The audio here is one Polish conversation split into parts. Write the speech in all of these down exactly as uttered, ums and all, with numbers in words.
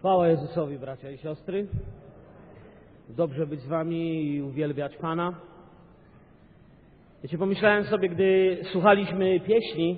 Chwała Jezusowi, bracia i siostry. Dobrze być z wami i uwielbiać Pana. Wiecie, pomyślałem sobie, gdy słuchaliśmy pieśni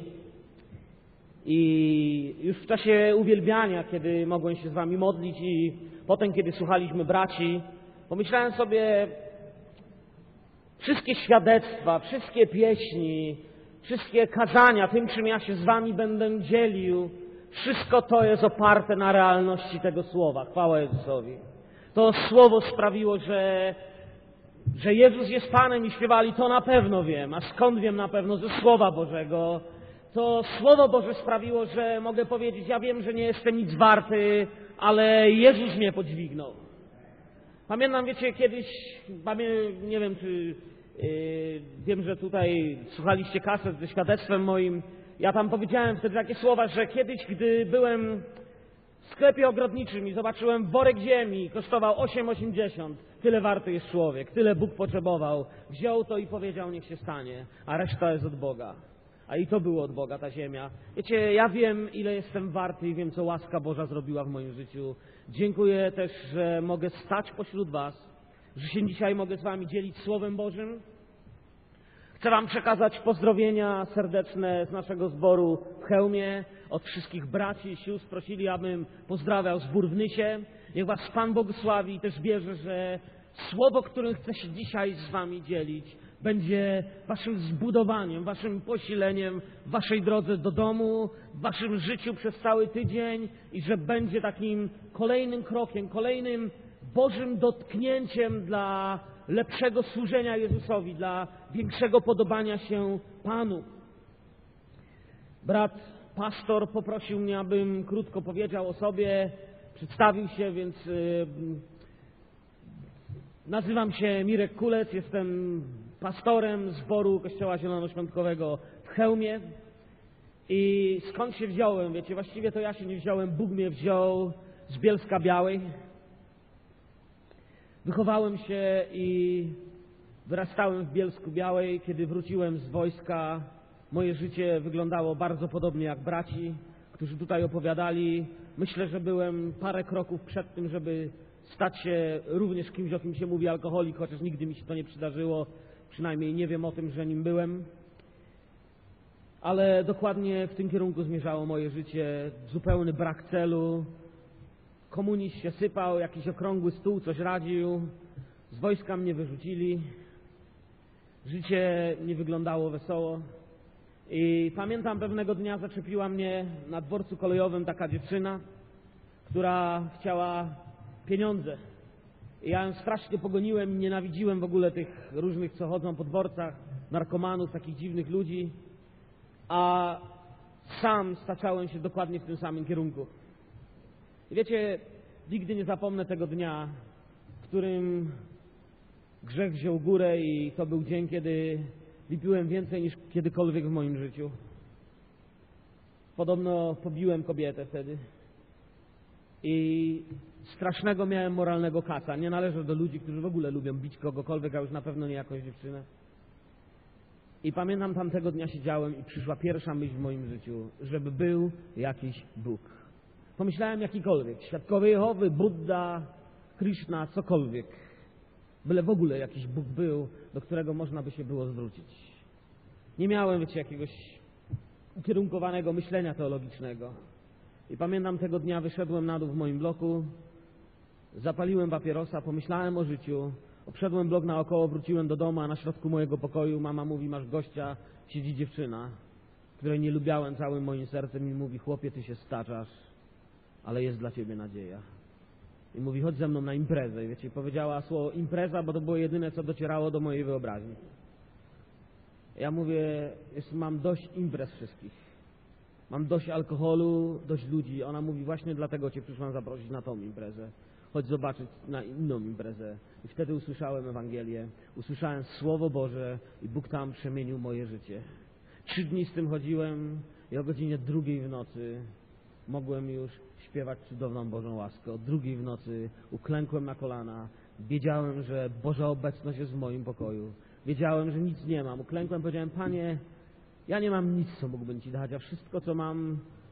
i już w czasie uwielbiania, kiedy mogłem się z wami modlić i potem, kiedy słuchaliśmy braci, pomyślałem sobie, wszystkie świadectwa, wszystkie pieśni, wszystkie kazania, tym, czym ja się z wami będę dzielił, wszystko to jest oparte na realności tego słowa. Chwała Jezusowi. To słowo sprawiło, że, że Jezus jest Panem i śpiewali, to na pewno wiem. A skąd wiem na pewno? Ze Słowa Bożego. To Słowo Boże sprawiło, że mogę powiedzieć, ja wiem, że nie jestem nic warty, ale Jezus mnie podźwignął. Pamiętam, wiecie, kiedyś, nie wiem, czy yy, wiem, że tutaj słuchaliście kaset ze świadectwem moim. Ja tam powiedziałem wtedy takie słowa, że kiedyś, gdy byłem w sklepie ogrodniczym i zobaczyłem worek ziemi, kosztował osiem osiemdziesiąt. Tyle warty jest człowiek, tyle Bóg potrzebował. Wziął to i powiedział, niech się stanie, a reszta jest od Boga. A i to było od Boga, ta ziemia. Wiecie, ja wiem, ile jestem warty i wiem, co łaska Boża zrobiła w moim życiu. Dziękuję też, że mogę stać pośród was, że się dzisiaj mogę z wami dzielić Słowem Bożym. Chcę wam przekazać pozdrowienia serdeczne z naszego zboru w Chełmie. Od wszystkich braci i sióstr prosili, abym pozdrawiał zbór w Nysie. Niech was Pan błogosławi i też wierzę, że słowo, którym chcę się dzisiaj z wami dzielić, będzie waszym zbudowaniem, waszym posileniem w waszej drodze do domu, w waszym życiu przez cały tydzień i że będzie takim kolejnym krokiem, kolejnym Bożym dotknięciem dla lepszego służenia Jezusowi, dla większego podobania się Panu. Brat pastor poprosił mnie, abym krótko powiedział o sobie, przedstawił się, więc yy, nazywam się Mirek Kulec, jestem pastorem zboru Kościoła Zielonoświątkowego w Chełmie. I skąd się wziąłem? Wiecie, właściwie to ja się nie wziąłem, Bóg mnie wziął z Bielska Białej. Wychowałem się i wyrastałem w Bielsku Białej. Kiedy wróciłem z wojska, moje życie wyglądało bardzo podobnie jak braci, którzy tutaj opowiadali. Myślę, że byłem parę kroków przed tym, żeby stać się również kimś, o kim się mówi alkoholik, chociaż nigdy mi się to nie przydarzyło. Przynajmniej nie wiem o tym, że nim byłem. Ale dokładnie w tym kierunku zmierzało moje życie. Zupełny brak celu. Komunizm się sypał, jakiś okrągły stół coś radził. Z wojska mnie wyrzucili. Życie nie wyglądało wesoło. I pamiętam, pewnego dnia zaczepiła mnie na dworcu kolejowym taka dziewczyna, która chciała pieniądze. I ja ją strasznie pogoniłem i nienawidziłem w ogóle tych różnych, co chodzą po dworcach, narkomanów, takich dziwnych ludzi. A sam staczałem się dokładnie w tym samym kierunku. I wiecie, nigdy nie zapomnę tego dnia, w którym grzech wziął górę i to był dzień, kiedy wypiłem więcej niż kiedykolwiek w moim życiu. Podobno pobiłem kobietę wtedy. I strasznego miałem moralnego kaca. Nie należę do ludzi, którzy w ogóle lubią bić kogokolwiek, a już na pewno nie jakąś dziewczynę. I pamiętam, tamtego dnia siedziałem i przyszła pierwsza myśl w moim życiu, żeby był jakiś Bóg. Pomyślałem jakikolwiek, Świadkowie Jehowy, Buddha, Krishna, cokolwiek. Byle w ogóle jakiś Bóg był, do którego można by się było zwrócić. Nie miałem, wiecie, jakiegoś ukierunkowanego myślenia teologicznego. I pamiętam, tego dnia wyszedłem na dół w moim bloku, zapaliłem papierosa, pomyślałem o życiu, obszedłem blok naokoło, wróciłem do domu, a na środku mojego pokoju mama mówi, masz gościa, siedzi dziewczyna, której nie lubiałem całym moim sercem i mówi, chłopie, ty się staczasz, ale jest dla ciebie nadzieja. I mówi, chodź ze mną na imprezę. I wiecie, powiedziała słowo impreza, bo to było jedyne, co docierało do mojej wyobraźni. Ja mówię, jest, mam dość imprez wszystkich. Mam dość alkoholu, dość ludzi. Ona mówi, właśnie dlatego cię przyszłam zaprosić na tą imprezę. Chodź zobaczyć na inną imprezę. I wtedy usłyszałem Ewangelię, usłyszałem Słowo Boże i Bóg tam przemienił moje życie. Trzy dni z tym chodziłem i o godzinie drugiej w nocy mogłem już śpiewać cudowną Bożą łaskę. O drugiej w nocy uklękłem na kolana. Wiedziałem, że Boża obecność jest w moim pokoju. Wiedziałem, że nic nie mam. Uklękłem, powiedziałem, Panie, ja nie mam nic, co mógłbym Ci dać, a wszystko, co mam,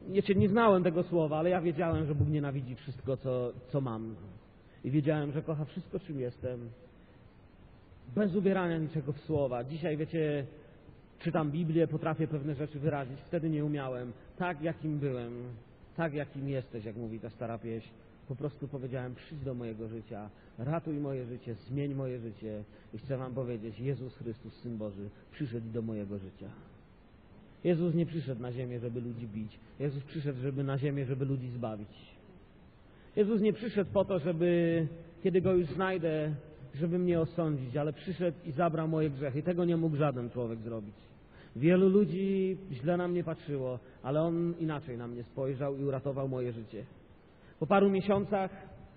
Wiecie, nie znałem tego słowa, ale ja wiedziałem, że Bóg nienawidzi wszystko, co, co mam. I wiedziałem, że kocha wszystko, czym jestem. Bez ubierania niczego w słowa. Dzisiaj, wiecie, czytam Biblię, potrafię pewne rzeczy wyrazić. Wtedy nie umiałem. Tak, jakim byłem. Tak, jakim jesteś, jak mówi ta stara pieśń. Po prostu powiedziałem, przyjdź do mojego życia, ratuj moje życie, zmień moje życie. I chcę wam powiedzieć, Jezus Chrystus, Syn Boży, przyszedł do mojego życia. Jezus nie przyszedł na ziemię, żeby ludzi bić. Jezus przyszedł, żeby na ziemię, żeby ludzi zbawić. Jezus nie przyszedł po to, żeby, kiedy Go już znajdę, żeby mnie osądzić, ale przyszedł i zabrał moje grzechy. Tego nie mógł żaden człowiek zrobić. Wielu ludzi źle na mnie patrzyło, ale On inaczej na mnie spojrzał i uratował moje życie. Po paru miesiącach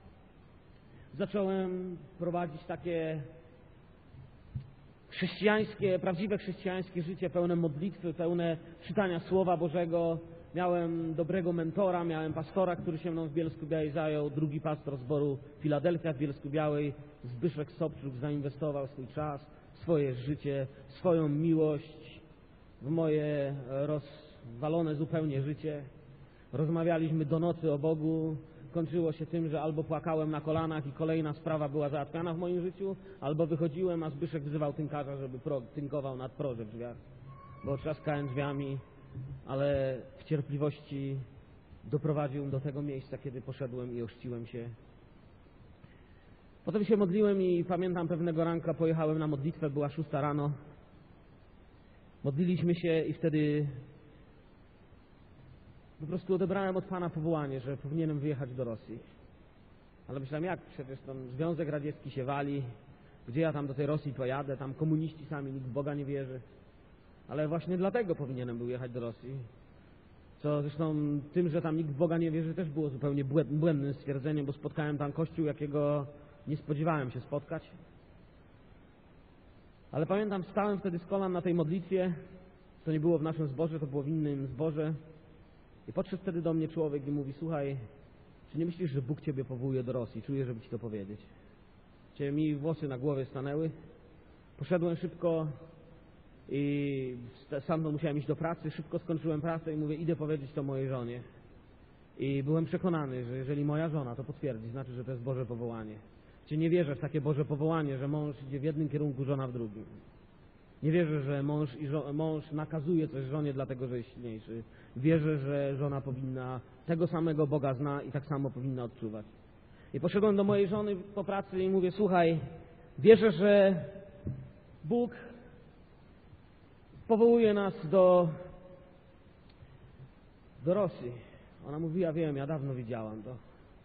zacząłem prowadzić takie chrześcijańskie, prawdziwe chrześcijańskie życie, pełne modlitwy, pełne czytania Słowa Bożego. Miałem dobrego mentora, miałem pastora, który się mną w Bielsku-Białej zajął, drugi pastor zboru Filadelfia w Bielsku-Białej, Zbyszek Sobczuk, zainwestował swój czas, swoje życie, swoją miłość w moje rozwalone zupełnie życie. Rozmawialiśmy do nocy o Bogu. Kończyło się tym, że albo płakałem na kolanach i kolejna sprawa była załatwiana w moim życiu, albo wychodziłem, a Zbyszek wzywał tynkarza, żeby pro, tynkował nad proże w drzwiach, bo trzaskałem drzwiami, ale w cierpliwości doprowadził do tego miejsca, kiedy poszedłem i ochrzciłem się. Potem się modliłem i pamiętam, pewnego ranka pojechałem na modlitwę, była szósta rano. Modliliśmy się i wtedy po prostu odebrałem od Pana powołanie, że powinienem wyjechać do Rosji. Ale myślałem, jak? Przecież tam Związek Radziecki się wali. Gdzie ja tam do tej Rosji pojadę? Tam komuniści sami, nikt w Boga nie wierzy. Ale właśnie dlatego powinienem był jechać do Rosji. Co zresztą tym, że tam nikt w Boga nie wierzy, też było zupełnie błędnym stwierdzeniem, bo spotkałem tam kościół, jakiego nie spodziewałem się spotkać. Ale pamiętam, stałem wtedy z kolan na tej modlitwie. To nie było w naszym zborze, to było w innym zborze. I podszedł wtedy do mnie człowiek i mówi, słuchaj, czy nie myślisz, że Bóg Ciebie powołuje do Rosji? Czuję, żeby Ci to powiedzieć. Cię mi włosy na głowie stanęły. Poszedłem szybko i sam musiałem iść do pracy. Szybko skończyłem pracę i mówię, idę powiedzieć to mojej żonie. I byłem przekonany, że jeżeli moja żona to potwierdzi, znaczy, że to jest Boże powołanie. Cię nie wierzę w takie Boże powołanie, że mąż idzie w jednym kierunku, żona w drugim. Nie wierzę, że mąż, i żo mąż nakazuje coś żonie dlatego, że jest silniejszy. Wierzę, że żona powinna tego samego Boga zna i tak samo powinna odczuwać. I poszedłem do mojej żony po pracy i mówię, słuchaj, wierzę, że Bóg powołuje nas do, do Rosji. Ona mówi, ja wiem, ja dawno widziałam to.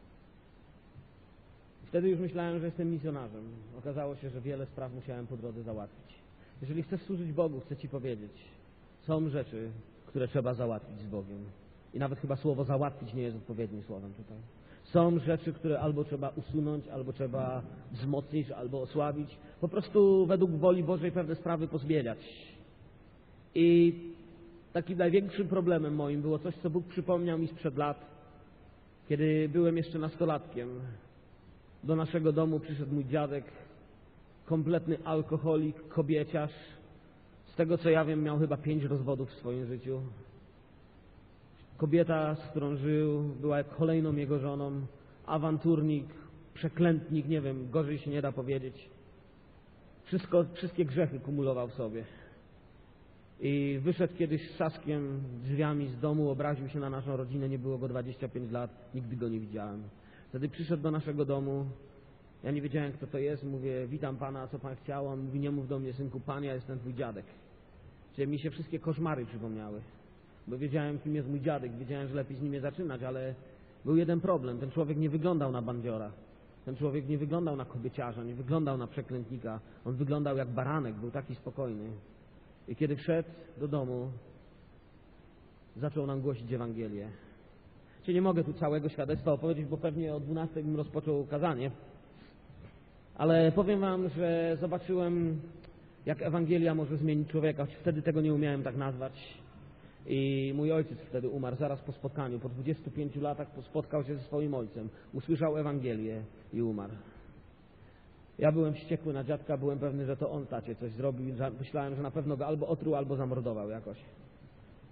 Wtedy już myślałem, że jestem misjonarzem. Okazało się, że wiele spraw musiałem po drodze załatwić. Jeżeli chcesz służyć Bogu, chcę Ci powiedzieć, są rzeczy, które trzeba załatwić z Bogiem. I nawet chyba słowo załatwić nie jest odpowiednim słowem tutaj. Są rzeczy, które albo trzeba usunąć, albo trzeba wzmocnić, albo osłabić. Po prostu według woli Bożej pewne sprawy pozmieniać. I takim największym problemem moim było coś, co Bóg przypomniał mi sprzed lat, kiedy byłem jeszcze nastolatkiem. Do naszego domu przyszedł mój dziadek, kompletny alkoholik, kobieciarz. Z tego, co ja wiem, miał chyba pięć rozwodów w swoim życiu. Kobieta, z którą żył, była jak kolejną jego żoną. Awanturnik, przeklętnik, nie wiem, gorzej się nie da powiedzieć. Wszystko, wszystkie grzechy kumulował w sobie. I wyszedł kiedyś z trzaskiem drzwiami z domu, obraził się na naszą rodzinę, nie było go dwadzieścia pięć lat, nigdy go nie widziałem. Wtedy przyszedł do naszego domu. Ja nie wiedziałem, kto to jest. Mówię, witam Pana, co Pan chciał? On mówi, nie mów do mnie, synku, Pan, ja jestem Twój dziadek. Czyli mi się wszystkie koszmary przypomniały. Bo wiedziałem, kim jest mój dziadek. Wiedziałem, że lepiej z nim nie zaczynać, ale był jeden problem. Ten człowiek nie wyglądał na bandziora. Ten człowiek nie wyglądał na kobieciarza, nie wyglądał na przeklętnika. On wyglądał jak baranek, był taki spokojny. I kiedy wszedł do domu, zaczął nam głosić Ewangelię. Czyli nie mogę tu całego świadectwa opowiedzieć, bo pewnie o dwunastej bym rozpoczął kazanie. Ale powiem Wam, że zobaczyłem, jak Ewangelia może zmienić człowieka, choć wtedy tego nie umiałem tak nazwać. I mój ojciec wtedy umarł zaraz po spotkaniu. Po dwudziestu pięciu latach spotkał się ze swoim ojcem. Usłyszał Ewangelię i umarł. Ja byłem wściekły na dziadka, byłem pewny, że to on tacie coś zrobił. Myślałem, że na pewno go albo otruł, albo zamordował jakoś.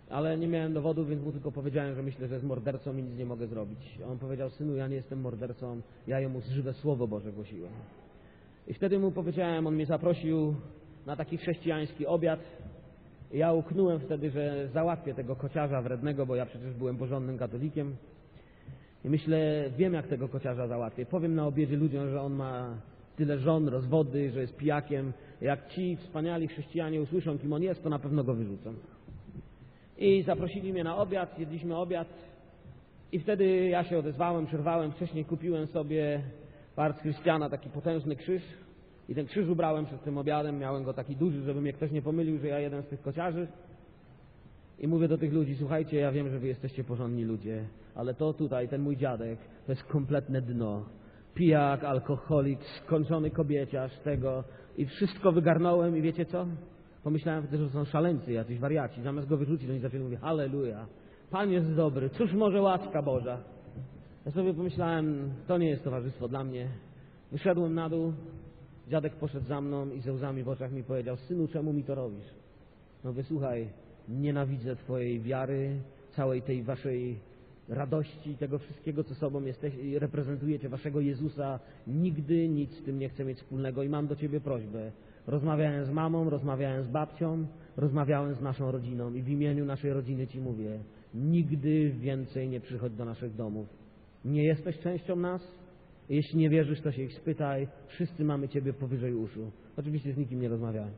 ale nie miałem dowodów, więc mu tylko powiedziałem, że myślę, że jest mordercą i nic nie mogę zrobić. On powiedział: synu, ja nie jestem mordercą, ja jemu żywe Słowo Boże głosiłem. I wtedy mu powiedziałem, on mnie zaprosił na taki chrześcijański obiad. I ja uknąłem wtedy, że załatwię tego kociarza wrednego, bo ja przecież byłem porządnym katolikiem. I myślę, wiem jak tego kociarza załatwię. Powiem na obiedzie ludziom, że on ma tyle żon, rozwody, że jest pijakiem. Jak ci wspaniali chrześcijanie usłyszą, kim on jest, to na pewno go wyrzucą. I zaprosili mnie na obiad, jedliśmy obiad i wtedy ja się odezwałem, przerwałem. Wcześniej kupiłem sobie w Ars Christiana taki potężny krzyż i ten krzyż ubrałem przed tym obiadem. Miałem go taki duży, żeby mnie ktoś nie pomylił, że ja jeden z tych kociarzy. I mówię do tych ludzi: słuchajcie, ja wiem, że wy jesteście porządni ludzie, ale to tutaj, ten mój dziadek, to jest kompletne dno. Pijak, alkoholik, skończony kobieciarz, tego. I wszystko wygarnąłem i wiecie co? Pomyślałem wtedy, że są szaleńcy, jacyś wariaci. Zamiast go wyrzucić, oni zaczęli mówić: halleluja, Pan jest dobry, cóż może łaska Boża. Ja sobie pomyślałem, to nie jest towarzystwo dla mnie. Wyszedłem na dół, dziadek poszedł za mną i ze łzami w oczach mi powiedział: synu, czemu mi to robisz? No wysłuchaj, nienawidzę twojej wiary, całej tej waszej radości, tego wszystkiego, co sobą jesteś, reprezentujecie, waszego Jezusa. Nigdy nic z tym nie chcę mieć wspólnego i mam do ciebie prośbę. Rozmawiałem z mamą, rozmawiałem z babcią, rozmawiałem z naszą rodziną i w imieniu naszej rodziny ci mówię: nigdy więcej nie przychodź do naszych domów. Nie jesteś częścią nas? Jeśli nie wierzysz, to się ich spytaj. Wszyscy mamy ciebie powyżej uszu. Oczywiście z nikim nie rozmawiałem.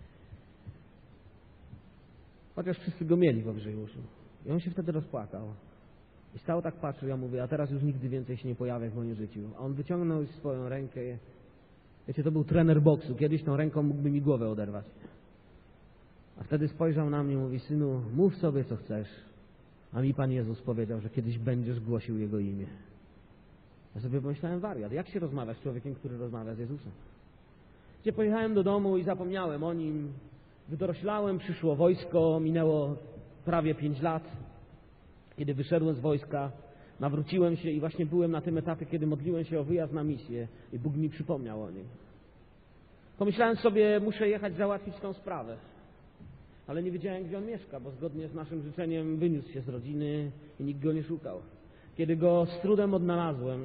Chociaż wszyscy go mieli powyżej uszu. I on się wtedy rozpłakał. I stał tak, patrzył, ja mówię: a teraz już nigdy więcej się nie pojawia w moim życiu. A on wyciągnął swoją rękę. Wiecie, to był trener boksu. Kiedyś tą ręką mógłby mi głowę oderwać. A wtedy spojrzał na mnie i mówi: synu, mów sobie co chcesz. A mi Pan Jezus powiedział, że kiedyś będziesz głosił Jego imię. Ja sobie pomyślałem: wariat, jak się rozmawia z człowiekiem, który rozmawia z Jezusem? Gdzie pojechałem do domu i zapomniałem o Nim. Wydoroślałem, przyszło wojsko, minęło prawie pięć lat. Kiedy wyszedłem z wojska, nawróciłem się i właśnie byłem na tym etapie, kiedy modliłem się o wyjazd na misję i Bóg mi przypomniał o Nim. Pomyślałem sobie: muszę jechać załatwić tą sprawę. Ale nie wiedziałem, gdzie on mieszka, bo zgodnie z naszym życzeniem wyniósł się z rodziny i nikt go nie szukał. Kiedy go z trudem odnalazłem,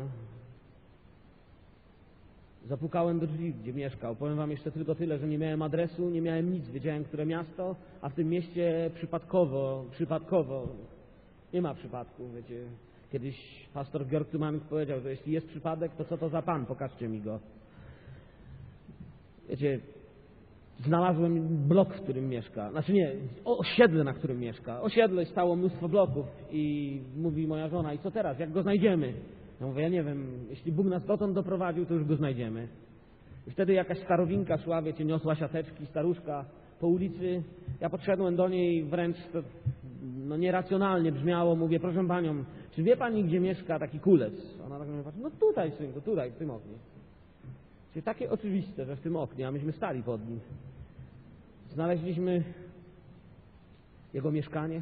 zapukałem do drzwi, gdzie mieszkał. Powiem wam jeszcze tylko tyle, że nie miałem adresu, nie miałem nic. Wiedziałem, które miasto, a w tym mieście przypadkowo, przypadkowo, nie ma przypadku, wiecie. Kiedyś pastor Georg Tumanik powiedział, że jeśli jest przypadek, to co to za Pan? Pokażcie mi go. Wiecie, znalazłem blok, w którym mieszka. Znaczy nie, osiedle, na którym mieszka. Osiedle, stało mnóstwo bloków i mówi moja żona: i co teraz? Jak go znajdziemy? Ja mówię: ja nie wiem, jeśli Bóg nas dotąd doprowadził, to już go znajdziemy. I wtedy jakaś starowinka szła, wiecie, niosła siateczki, staruszka po ulicy. Ja podszedłem do niej, wręcz to no, nieracjonalnie brzmiało. Mówię: proszę panią, czy wie pani, gdzie mieszka taki kulec? Ona tak mnie patrzy: no tutaj, synku, tutaj, w tym oknie. Czyli takie oczywiste, że w tym oknie, a myśmy stali pod nim. Znaleźliśmy jego mieszkanie.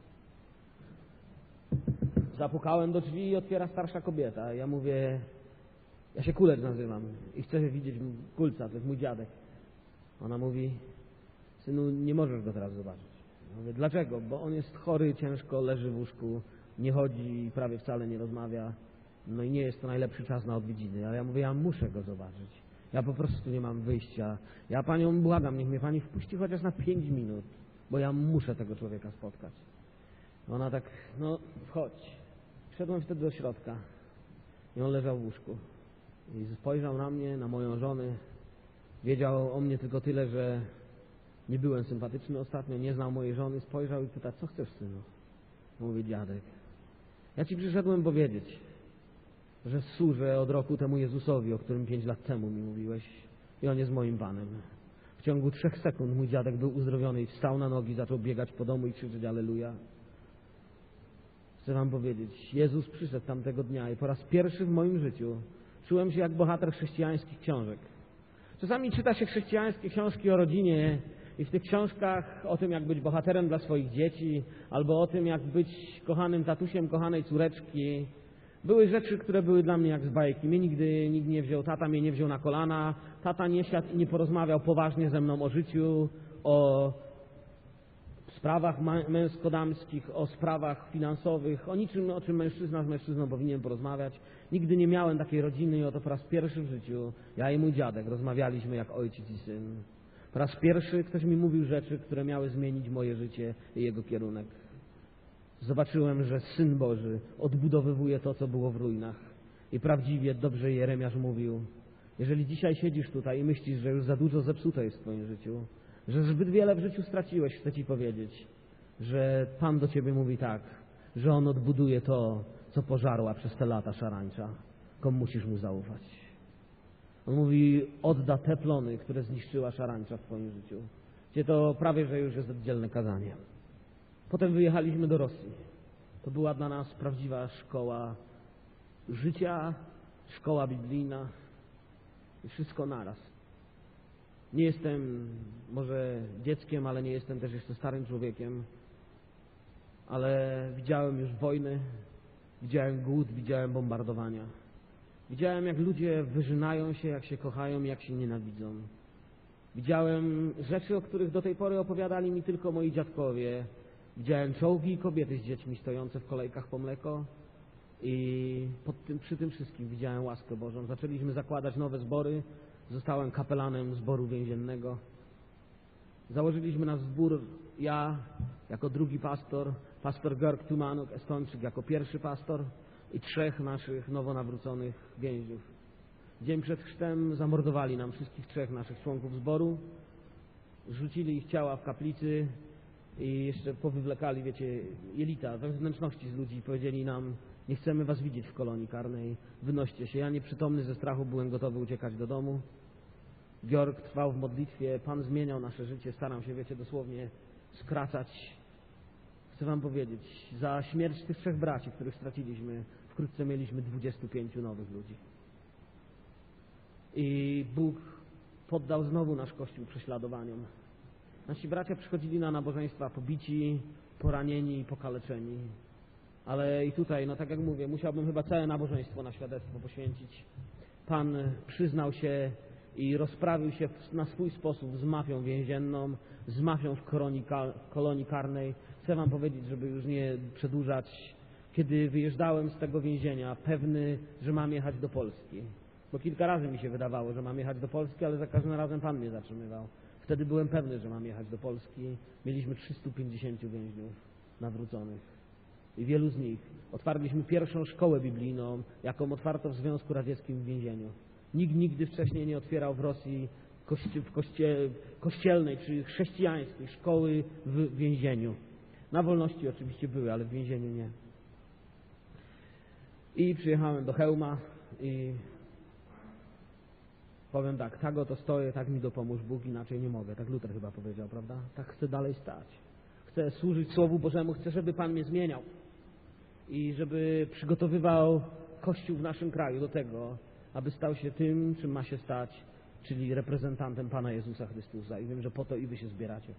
Zapukałem do drzwi i otwiera starsza kobieta. Ja mówię: ja się Kulec nazywam i chcę widzieć Kulca, to jest mój dziadek. Ona mówi: synu, nie możesz go teraz zobaczyć. Ja mówię: dlaczego? Bo on jest chory, ciężko, leży w łóżku, nie chodzi i prawie wcale nie rozmawia. No i nie jest to najlepszy czas na odwiedziny. Ale ja mówię: ja muszę go zobaczyć. Ja po prostu nie mam wyjścia. Ja panią błagam, niech mnie pani wpuści chociaż na pięć minut, bo ja muszę tego człowieka spotkać. Ona tak: no wchodź. Wszedłem wtedy do środka i on leżał w łóżku. I spojrzał na mnie, na moją żonę. Wiedział o mnie tylko tyle, że nie byłem sympatyczny ostatnio, nie znał mojej żony. Spojrzał i pyta: co chcesz, synu? Mówi: dziadek, ja ci przyszedłem powiedzieć, że służę od roku temu Jezusowi, o którym pięć lat temu mi mówiłeś, i on jest moim Panem. W ciągu trzech sekund mój dziadek był uzdrowiony i wstał na nogi, zaczął biegać po domu i krzyczeć: alleluja. Chcę wam powiedzieć, Jezus przyszedł tamtego dnia i po raz pierwszy w moim życiu czułem się jak bohater chrześcijańskich książek. Czasami czyta się chrześcijańskie książki o rodzinie i w tych książkach o tym, jak być bohaterem dla swoich dzieci, albo o tym, jak być kochanym tatusiem, kochanej córeczki. Były rzeczy, które były dla mnie jak z bajki. Mnie nigdy nikt nie wziął, tata mnie nie wziął na kolana, tata nie siadł i nie porozmawiał poważnie ze mną o życiu, o sprawach męsko-damskich, o sprawach finansowych, o niczym, o czym mężczyzna z mężczyzną powinien porozmawiać. Nigdy nie miałem takiej rodziny i oto po raz pierwszy w życiu ja i mój dziadek rozmawialiśmy jak ojciec i syn. Po raz pierwszy ktoś mi mówił rzeczy, które miały zmienić moje życie i jego kierunek. Zobaczyłem, że Syn Boży odbudowywuje to, co było w ruinach. I prawdziwie dobrze Jeremiasz mówił, jeżeli dzisiaj siedzisz tutaj i myślisz, że już za dużo zepsute jest w twoim życiu, że zbyt wiele w życiu straciłeś, chcę ci powiedzieć, że Pan do ciebie mówi tak, że On odbuduje to, co pożarła przez te lata szarańcza. Komu musisz Mu zaufać. On mówi, odda te plony, które zniszczyła szarańcza w twoim życiu. Gdzie to prawie, że już jest oddzielne kazanie. Potem wyjechaliśmy do Rosji. To była dla nas prawdziwa szkoła życia, szkoła biblijna i wszystko naraz. Nie jestem może dzieckiem, ale nie jestem też jeszcze starym człowiekiem, ale widziałem już wojny, widziałem głód, widziałem bombardowania. Widziałem, jak ludzie wyżynają się, jak się kochają, jak się nienawidzą. Widziałem rzeczy, o których do tej pory opowiadali mi tylko moi dziadkowie. Widziałem czołgi i kobiety z dziećmi stojące w kolejkach po mleko i pod tym, przy tym wszystkim widziałem łaskę Bożą. Zaczęliśmy zakładać nowe zbory. Zostałem kapelanem zboru więziennego. Założyliśmy nasz zbór, ja jako drugi pastor, pastor Georg Tumanuk, Estończyk jako pierwszy pastor i trzech naszych nowo nawróconych więźniów. Dzień przed chrztem zamordowali nam wszystkich trzech naszych członków zboru, rzucili ich ciała w kaplicy i jeszcze powywlekali, wiecie, jelita we wnętrzności z ludzi. Powiedzieli nam, nie chcemy was widzieć w kolonii karnej, wynoście się. Ja nieprzytomny ze strachu byłem gotowy uciekać do domu. Georg trwał w modlitwie, Pan zmieniał nasze życie, staram się, wiecie, dosłownie skracać. Chcę wam powiedzieć, za śmierć tych trzech braci, których straciliśmy, wkrótce mieliśmy dwudziestu pięciu nowych ludzi. I Bóg poddał znowu nasz Kościół prześladowaniom. Nasi bracia przychodzili na nabożeństwa pobici, poranieni, pokaleczeni. Ale i tutaj, no tak jak mówię, musiałbym chyba całe nabożeństwo na świadectwo poświęcić. Pan przyznał się i rozprawił się na swój sposób z mafią więzienną, z mafią w kolonii, w kolonii karnej. Chcę wam powiedzieć, żeby już nie przedłużać, kiedy wyjeżdżałem z tego więzienia, pewny, że mam jechać do Polski. Bo kilka razy mi się wydawało, że mam jechać do Polski, ale za każdym razem Pan mnie zatrzymywał. Wtedy byłem pewny, że mam jechać do Polski. Mieliśmy trzystu pięćdziesięciu więźniów nawróconych. I wielu z nich otwarliśmy pierwszą szkołę biblijną, jaką otwarto w Związku Radzieckim w więzieniu. Nikt nigdy wcześniej nie otwierał w Rosji kości w koście kościelnej czy chrześcijańskiej szkoły w więzieniu. Na wolności oczywiście były, ale w więzieniu nie. I przyjechałem do Chełma i powiem tak, tak oto stoję, tak mi dopomóż Bóg, inaczej nie mogę. Tak Luter chyba powiedział, prawda? Tak chcę dalej stać. Chcę służyć Słowu Bożemu, chcę, żeby Pan mnie zmieniał i żeby przygotowywał Kościół w naszym kraju do tego, aby stał się tym, czym ma się stać, czyli reprezentantem Pana Jezusa Chrystusa. I wiem, że po to i wy się zbieracie.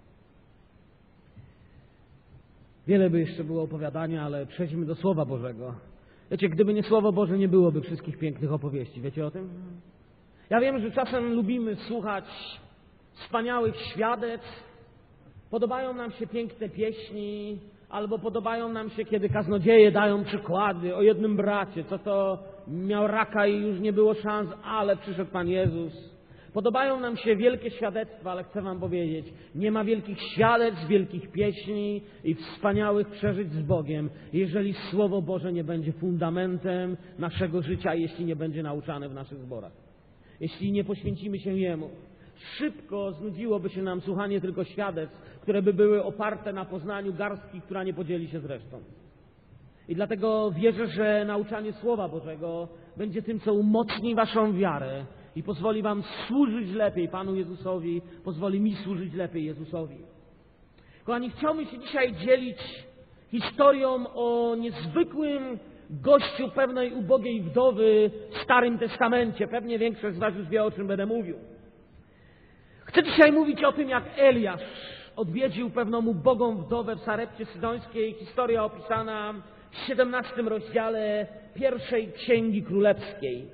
Wiele by jeszcze było opowiadania, ale przejdźmy do Słowa Bożego. Wiecie, gdyby nie Słowo Boże, nie byłoby wszystkich pięknych opowieści. Wiecie o tym? Ja wiem, że czasem lubimy słuchać wspaniałych świadectw. Podobają nam się piękne pieśni, albo podobają nam się, kiedy kaznodzieje dają przykłady o jednym bracie, co to miał raka i już nie było szans, ale przyszedł Pan Jezus. Podobają nam się wielkie świadectwa, ale chcę wam powiedzieć, nie ma wielkich świadectw, wielkich pieśni i wspaniałych przeżyć z Bogiem, jeżeli Słowo Boże nie będzie fundamentem naszego życia, jeśli nie będzie nauczane w naszych zborach. Jeśli nie poświęcimy się Jemu. Szybko znudziłoby się nam słuchanie tylko świadectw, które by były oparte na poznaniu garstki, która nie podzieli się z resztą. I dlatego wierzę, że nauczanie Słowa Bożego będzie tym, co umocni waszą wiarę i pozwoli wam służyć lepiej Panu Jezusowi, pozwoli mi służyć lepiej Jezusowi. Kochani, chciałbym się dzisiaj dzielić historią o niezwykłym gościu pewnej ubogiej wdowy w Starym Testamencie. Pewnie większość z was już wie, o czym będę mówił. Chcę dzisiaj mówić o tym, jak Eliasz odwiedził pewną ubogą wdowę w Sarepcie Sydońskiej. Historia opisana w siedemnastym rozdziale pierwszej Księgi Królewskiej.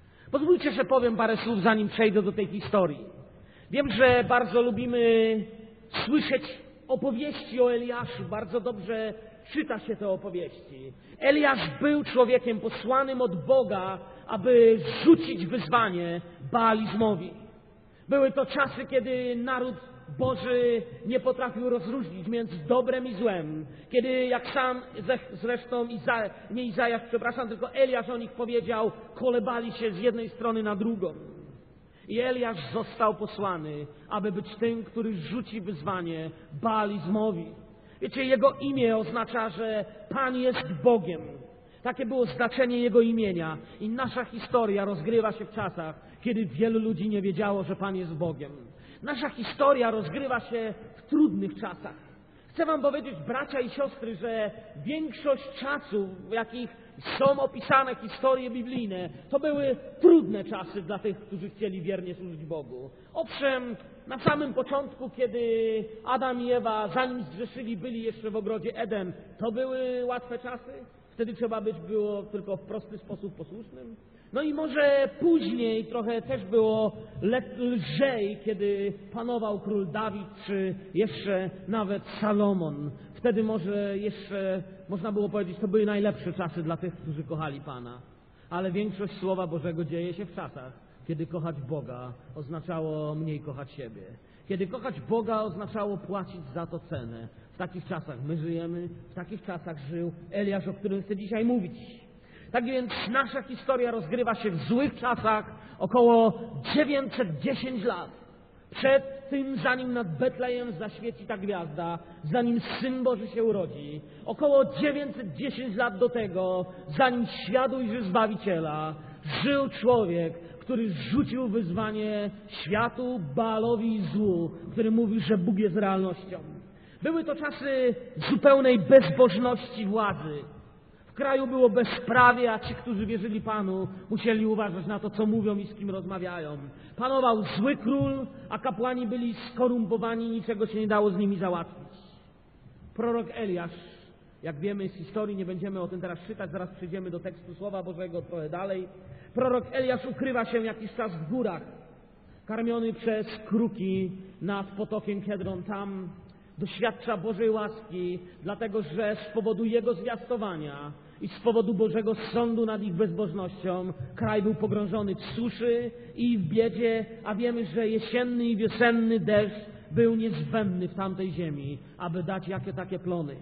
Pozwólcie, że powiem parę słów, zanim przejdę do tej historii. Wiem, że bardzo lubimy słyszeć opowieści o Eliaszu. Bardzo dobrze czyta się te opowieści. Eliasz był człowiekiem posłanym od Boga, aby rzucić wyzwanie Baalizmowi. Były to czasy, kiedy naród Boży nie potrafił rozróżnić między dobrem i złem. Kiedy, jak sam zresztą, Iza, nie Izajasz, przepraszam, tylko Eliasz o nich powiedział, kolebali się z jednej strony na drugą. I Eliasz został posłany, aby być tym, który rzuci wyzwanie Baalizmowi. Wiecie, jego imię oznacza, że Pan jest Bogiem. Takie było znaczenie jego imienia. I nasza historia rozgrywa się w czasach, kiedy wielu ludzi nie wiedziało, że Pan jest Bogiem. Nasza historia rozgrywa się w trudnych czasach. Chcę wam powiedzieć, bracia i siostry, że większość czasów, w jakich są opisane historie biblijne, to były trudne czasy dla tych, którzy chcieli wiernie służyć Bogu. Owszem, na samym początku, kiedy Adam i Ewa, zanim zgrzeszyli, byli jeszcze w ogrodzie Eden, to były łatwe czasy. Wtedy trzeba być było tylko w prosty sposób posłusznym. No i może później trochę też było lżej, kiedy panował król Dawid, czy jeszcze nawet Salomon. Wtedy może jeszcze, można było powiedzieć, to były najlepsze czasy dla tych, którzy kochali Pana. Ale większość Słowa Bożego dzieje się w czasach, kiedy kochać Boga oznaczało mniej kochać siebie. Kiedy kochać Boga oznaczało płacić za to cenę. W takich czasach my żyjemy, w takich czasach żył Eliasz, o którym chcę dzisiaj mówić. Tak więc nasza historia rozgrywa się w złych czasach, około dziewięćset dziesięć lat. Przed tym, zanim nad Betlejem zaświeci ta gwiazda, zanim Syn Boży się urodzi. Około dziewięćset dziesięć lat do tego, zanim świat ujrzy Zbawiciela, żył człowiek, który rzucił wyzwanie światu, Baalowi i złu, który mówił, że Bóg jest realnością. Były to czasy zupełnej bezbożności władzy. W kraju było bezprawie, a ci, którzy wierzyli Panu, musieli uważać na to, co mówią i z kim rozmawiają. Panował zły król, a kapłani byli skorumpowani, niczego się nie dało z nimi załatwić. Prorok Eliasz, jak wiemy z historii, nie będziemy o tym teraz czytać, zaraz przejdziemy do tekstu Słowa Bożego trochę dalej. Prorok Eliasz ukrywa się jakiś czas w górach, karmiony przez kruki nad potokiem Kiedron. Tam doświadcza Bożej łaski, dlatego że z powodu jego zwiastowania i z powodu Bożego sądu nad ich bezbożnością kraj był pogrążony w suszy i w biedzie, a wiemy, że jesienny i wiosenny deszcz był niezbędny w tamtej ziemi, aby dać jakie takie plony.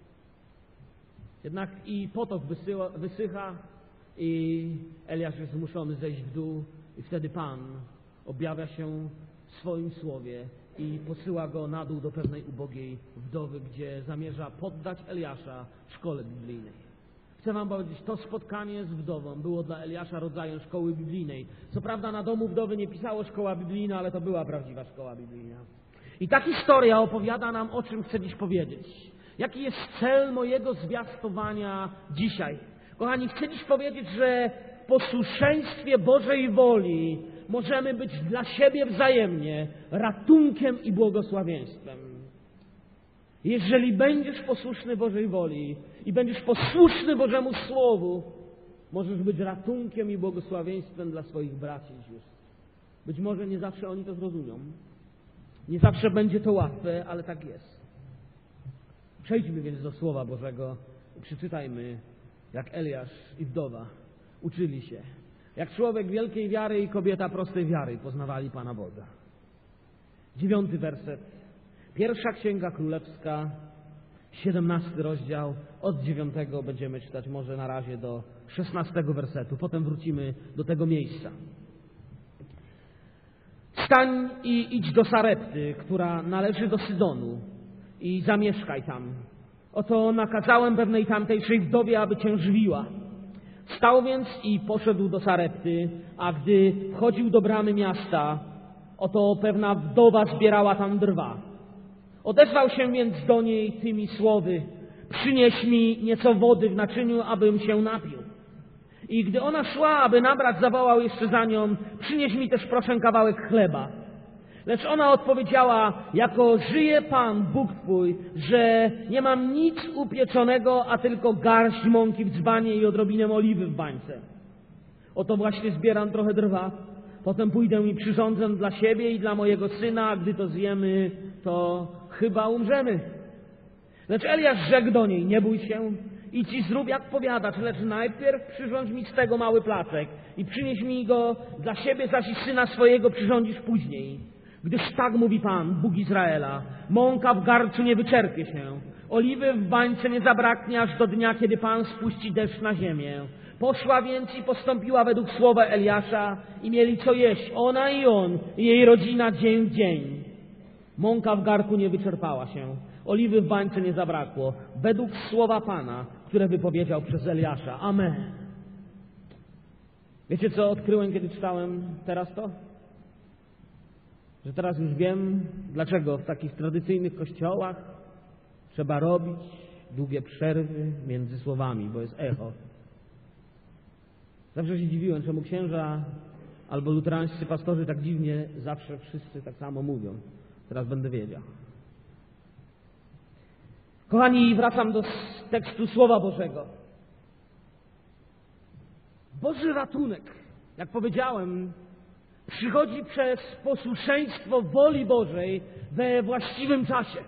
Jednak i potok wysyła, wysycha i Eliasz jest zmuszony zejść w dół i wtedy Pan objawia się w swoim słowie i posyła go na dół do pewnej ubogiej wdowy, gdzie zamierza poddać Eliasza szkole biblijnej. Chcę wam powiedzieć, to spotkanie z wdową było dla Eliasza rodzajem szkoły biblijnej. Co prawda na domu wdowy nie pisało szkoła biblijna, ale to była prawdziwa szkoła biblijna. I ta historia opowiada nam, o czym chcę dziś powiedzieć. Jaki jest cel mojego zwiastowania dzisiaj? Kochani, chcę dziś powiedzieć, że w posłuszeństwie Bożej woli możemy być dla siebie wzajemnie ratunkiem i błogosławieństwem. Jeżeli będziesz posłuszny Bożej woli i będziesz posłuszny Bożemu Słowu, możesz być ratunkiem i błogosławieństwem dla swoich braci i sióstr. Być może nie zawsze oni to zrozumią. Nie zawsze będzie to łatwe, ale tak jest. Przejdźmy więc do Słowa Bożego i przeczytajmy, jak Eliasz i wdowa uczyli się. Jak człowiek wielkiej wiary i kobieta prostej wiary poznawali Pana Boga. Dziewiąty werset. Pierwsza Księga Królewska, siedemnasty rozdział. Od dziewiątego będziemy czytać może na razie do szesnastego wersetu. Potem wrócimy do tego miejsca. Wstań i idź do Sarepty, która należy do Sydonu, i zamieszkaj tam. Oto nakazałem pewnej tamtejszej wdowie, aby cię żywiła. Wstał więc i poszedł do Sarepty, a gdy wchodził do bramy miasta, oto pewna wdowa zbierała tam drwa. Odezwał się więc do niej tymi słowy: przynieś mi nieco wody w naczyniu, abym się napił. I gdy ona szła, aby nabrać, zawołał jeszcze za nią: przynieś mi też proszę kawałek chleba. Lecz ona odpowiedziała: jako żyje Pan, Bóg Twój, że nie mam nic upieczonego, a tylko garść mąki w dzbanie i odrobinę oliwy w bańce. Oto właśnie zbieram trochę drwa, potem pójdę i przyrządzę dla siebie i dla mojego syna, a gdy to zjemy, to chyba umrzemy. Lecz Eliasz rzekł do niej, nie bój się, idź i zrób jak powiadasz, lecz najpierw przyrządź mi z tego mały placek i przynieś mi go dla siebie, zaś i syna swojego przyrządzisz później. Gdyż tak mówi Pan, Bóg Izraela, mąka w garncu nie wyczerpie się, oliwy w bańce nie zabraknie aż do dnia, kiedy Pan spuści deszcz na ziemię. Poszła więc i postąpiła według słowa Eliasza i mieli co jeść, ona i on, i jej rodzina dzień w dzień. Mąka w garnku nie wyczerpała się, oliwy w bańce nie zabrakło, według słowa Pana, które wypowiedział przez Eliasza. Amen. Wiecie, co odkryłem, kiedy czytałem teraz to? Że teraz już wiem, dlaczego w takich tradycyjnych kościołach trzeba robić długie przerwy między słowami, bo jest echo. Zawsze się dziwiłem, czemu księża albo luterańscy pastorzy tak dziwnie zawsze wszyscy tak samo mówią. Teraz będę wiedział. Kochani, wracam do tekstu Słowa Bożego. Boży ratunek, jak powiedziałem, przychodzi przez posłuszeństwo woli Bożej we właściwym czasie.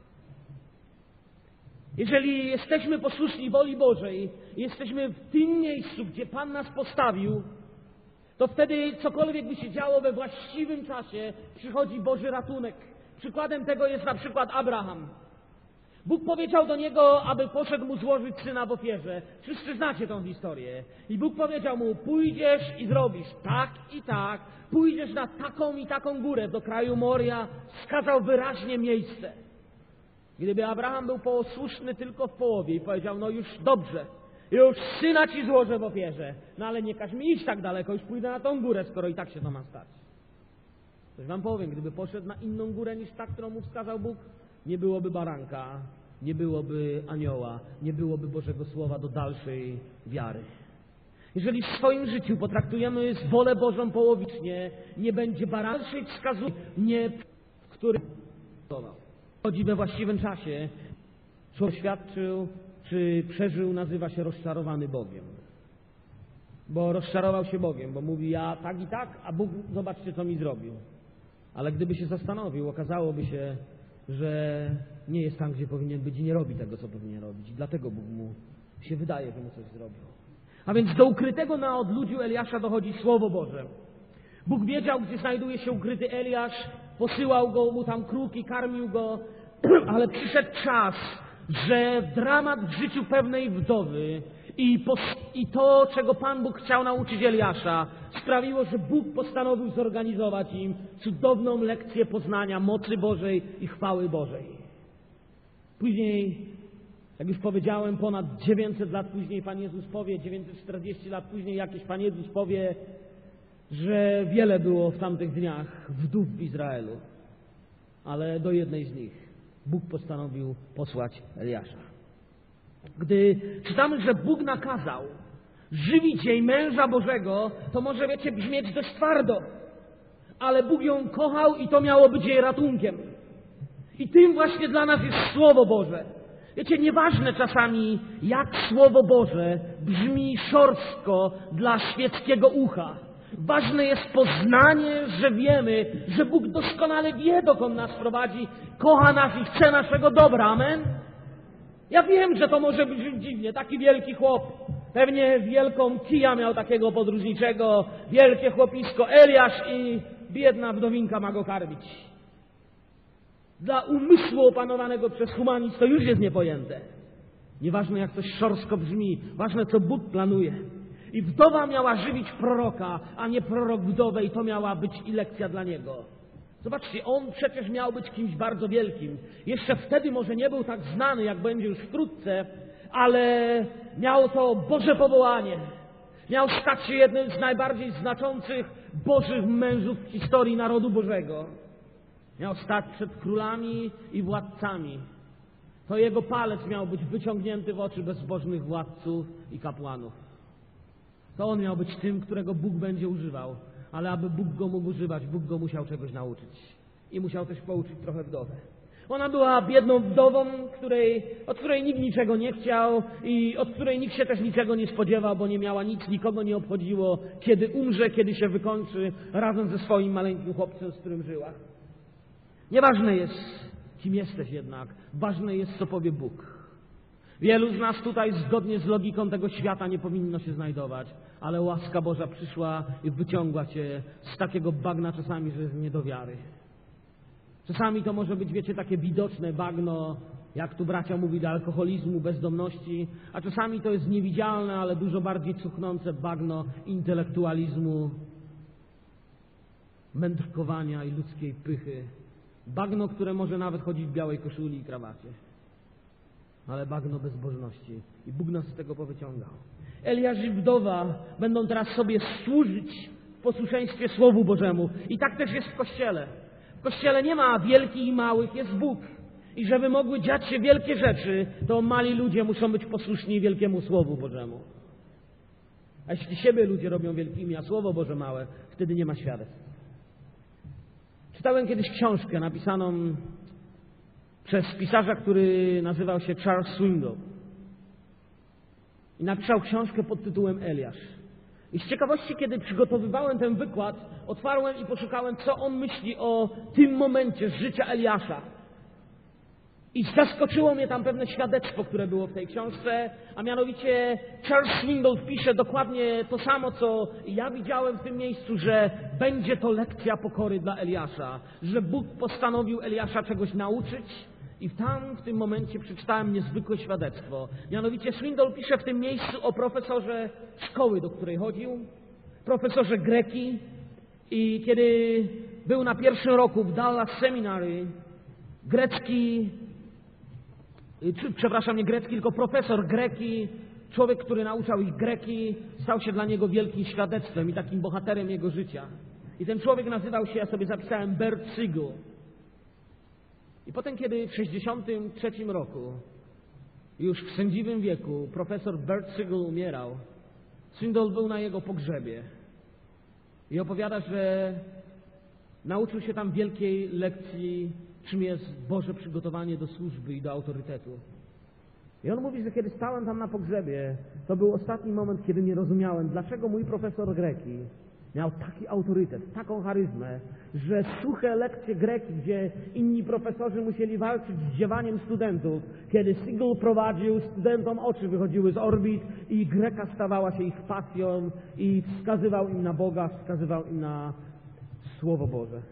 Jeżeli jesteśmy posłuszni woli Bożej, jesteśmy w tym miejscu, gdzie Pan nas postawił, to wtedy cokolwiek by się działo we właściwym czasie, przychodzi Boży ratunek. Przykładem tego jest na przykład Abraham. Bóg powiedział do niego, aby poszedł mu złożyć syna w ofierze. Wszyscy znacie tą historię. I Bóg powiedział mu, pójdziesz i zrobisz tak i tak, pójdziesz na taką i taką górę do kraju Moria, wskazał wyraźnie miejsce. Gdyby Abraham był posłuszny tylko w połowie i powiedział, no już dobrze, już syna ci złożę w ofierze, no ale nie każ mi iść tak daleko, już pójdę na tą górę, skoro i tak się to ma stać. Coś wam powiem, gdyby poszedł na inną górę niż ta, którą mu wskazał Bóg, nie byłoby baranka, nie byłoby anioła, nie byłoby Bożego Słowa do dalszej wiary. Jeżeli w swoim życiu potraktujemy wolę Bożą połowicznie, nie będzie baranczej wskazówki, nie w którym chodzi we właściwym czasie, co doświadczył, czy przeżył, nazywa się rozczarowany Bogiem. Bo rozczarował się Bogiem, bo mówi, ja tak i tak, a Bóg, zobaczcie, co mi zrobił. Ale gdyby się zastanowił, okazałoby się, że nie jest tam, gdzie powinien być i nie robi tego, co powinien robić. I dlatego Bóg mu się wydaje, że mu coś zrobił. A więc do ukrytego na odludziu Eliasza dochodzi Słowo Boże. Bóg wiedział, gdzie znajduje się ukryty Eliasz, posyłał go mu tam kruki, karmił go, ale przyszedł czas, że dramat w życiu pewnej wdowy i, pos, i to, czego Pan Bóg chciał nauczyć Eliasza, sprawiło, że Bóg postanowił zorganizować im cudowną lekcję poznania mocy Bożej i chwały Bożej. Później, jak już powiedziałem, ponad dziewięćset lat później Pan Jezus powie, dziewięćset czterdzieści lat później jakieś Pan Jezus powie, że wiele było w tamtych dniach wdów w Izraelu, ale do jednej z nich Bóg postanowił posłać Eliasza. Gdy czytamy, że Bóg nakazał żywić jej męża Bożego, to może, wiecie, brzmieć dość twardo, ale Bóg ją kochał i to miało być jej ratunkiem. I tym właśnie dla nas jest Słowo Boże. Wiecie, nieważne czasami, jak Słowo Boże brzmi szorstko dla świeckiego ucha. Ważne jest poznanie, że wiemy, że Bóg doskonale wie, dokąd nas prowadzi, kocha nas i chce naszego dobra. Amen? Ja wiem, że to może brzmieć dziwnie. Taki wielki chłop, pewnie wielką kija miał takiego podróżniczego, wielkie chłopisko, Eliasz i biedna wdowinka ma go karmić. Dla umysłu opanowanego przez humanizm to już jest niepojęte. Nieważne, jak coś szorstko brzmi, ważne, co Bóg planuje. I wdowa miała żywić proroka, a nie prorok wdowę, i to miała być i lekcja dla niego. Zobaczcie, on przecież miał być kimś bardzo wielkim. Jeszcze wtedy może nie był tak znany, jak będzie już wkrótce, ale miał to Boże powołanie. Miał stać się jednym z najbardziej znaczących Bożych mężów w historii narodu Bożego. Miał stać przed królami i władcami. To jego palec miał być wyciągnięty w oczy bezbożnych władców i kapłanów. To on miał być tym, którego Bóg będzie używał. Ale aby Bóg go mógł używać, Bóg go musiał czegoś nauczyć. I musiał też pouczyć trochę wdowę. Ona była biedną wdową, której, od której nikt niczego nie chciał i od której nikt się też niczego nie spodziewał, bo nie miała nic, nikogo nie obchodziło, kiedy umrze, kiedy się wykończy, razem ze swoim maleńkim chłopcem, z którym żyła. Nieważne jest, kim jesteś jednak. Ważne jest, co powie Bóg. Wielu z nas tutaj zgodnie z logiką tego świata nie powinno się znajdować, ale łaska Boża przyszła i wyciągła cię z takiego bagna czasami, że jest nie do wiary. Czasami to może być, wiecie, takie widoczne bagno, jak tu bracia mówi, do alkoholizmu, bezdomności, a czasami to jest niewidzialne, ale dużo bardziej cuchnące bagno intelektualizmu, mędrkowania i ludzkiej pychy. Bagno, które może nawet chodzić w białej koszuli i krawacie. Ale bagno bezbożności. I Bóg nas z tego powyciągał. Eliasz i wdowa będą teraz sobie służyć w posłuszeństwie Słowu Bożemu. I tak też jest w Kościele. W Kościele nie ma wielkich i małych, jest Bóg. I żeby mogły dziać się wielkie rzeczy, to mali ludzie muszą być posłuszni wielkiemu Słowu Bożemu. A jeśli siebie ludzie robią wielkimi, a Słowo Boże małe, wtedy nie ma świadectw. Czytałem kiedyś książkę napisaną przez pisarza, który nazywał się Charles Swindoll. I napisał książkę pod tytułem Eliasz. I z ciekawości, kiedy przygotowywałem ten wykład, otwarłem i poszukałem, co on myśli o tym momencie z życia Eliasza. I zaskoczyło mnie tam pewne świadectwo, które było w tej książce, a mianowicie Charles Swindoll pisze dokładnie to samo, co ja widziałem w tym miejscu, że będzie to lekcja pokory dla Eliasza, że Bóg postanowił Eliasza czegoś nauczyć. I tam, w tym momencie przeczytałem niezwykłe świadectwo. Mianowicie Swindoll pisze w tym miejscu o profesorze szkoły, do której chodził, profesorze greki. I kiedy był na pierwszym roku w Dallas Seminary, grecki, czy, przepraszam, nie grecki, tylko profesor greki, człowiek, który nauczał ich greki, stał się dla niego wielkim świadectwem i takim bohaterem jego życia. I ten człowiek nazywał się, ja sobie zapisałem, Bert Siegel. I potem, kiedy w sześćdziesiątym trzecim roku, już w sędziwym wieku, profesor Bert Siegel umierał, Swindoll był na jego pogrzebie. I opowiada, że nauczył się tam wielkiej lekcji, czym jest Boże przygotowanie do służby i do autorytetu. I on mówi, że kiedy stałem tam na pogrzebie, to był ostatni moment, kiedy nie rozumiałem, dlaczego mój profesor greki miał taki autorytet, taką charyzmę, że suche lekcje greki, gdzie inni profesorzy musieli walczyć z ziewaniem studentów, kiedy Siegel prowadził, studentom oczy wychodziły z orbit i Greka stawała się ich pasją i wskazywał im na Boga, wskazywał im na Słowo Boże.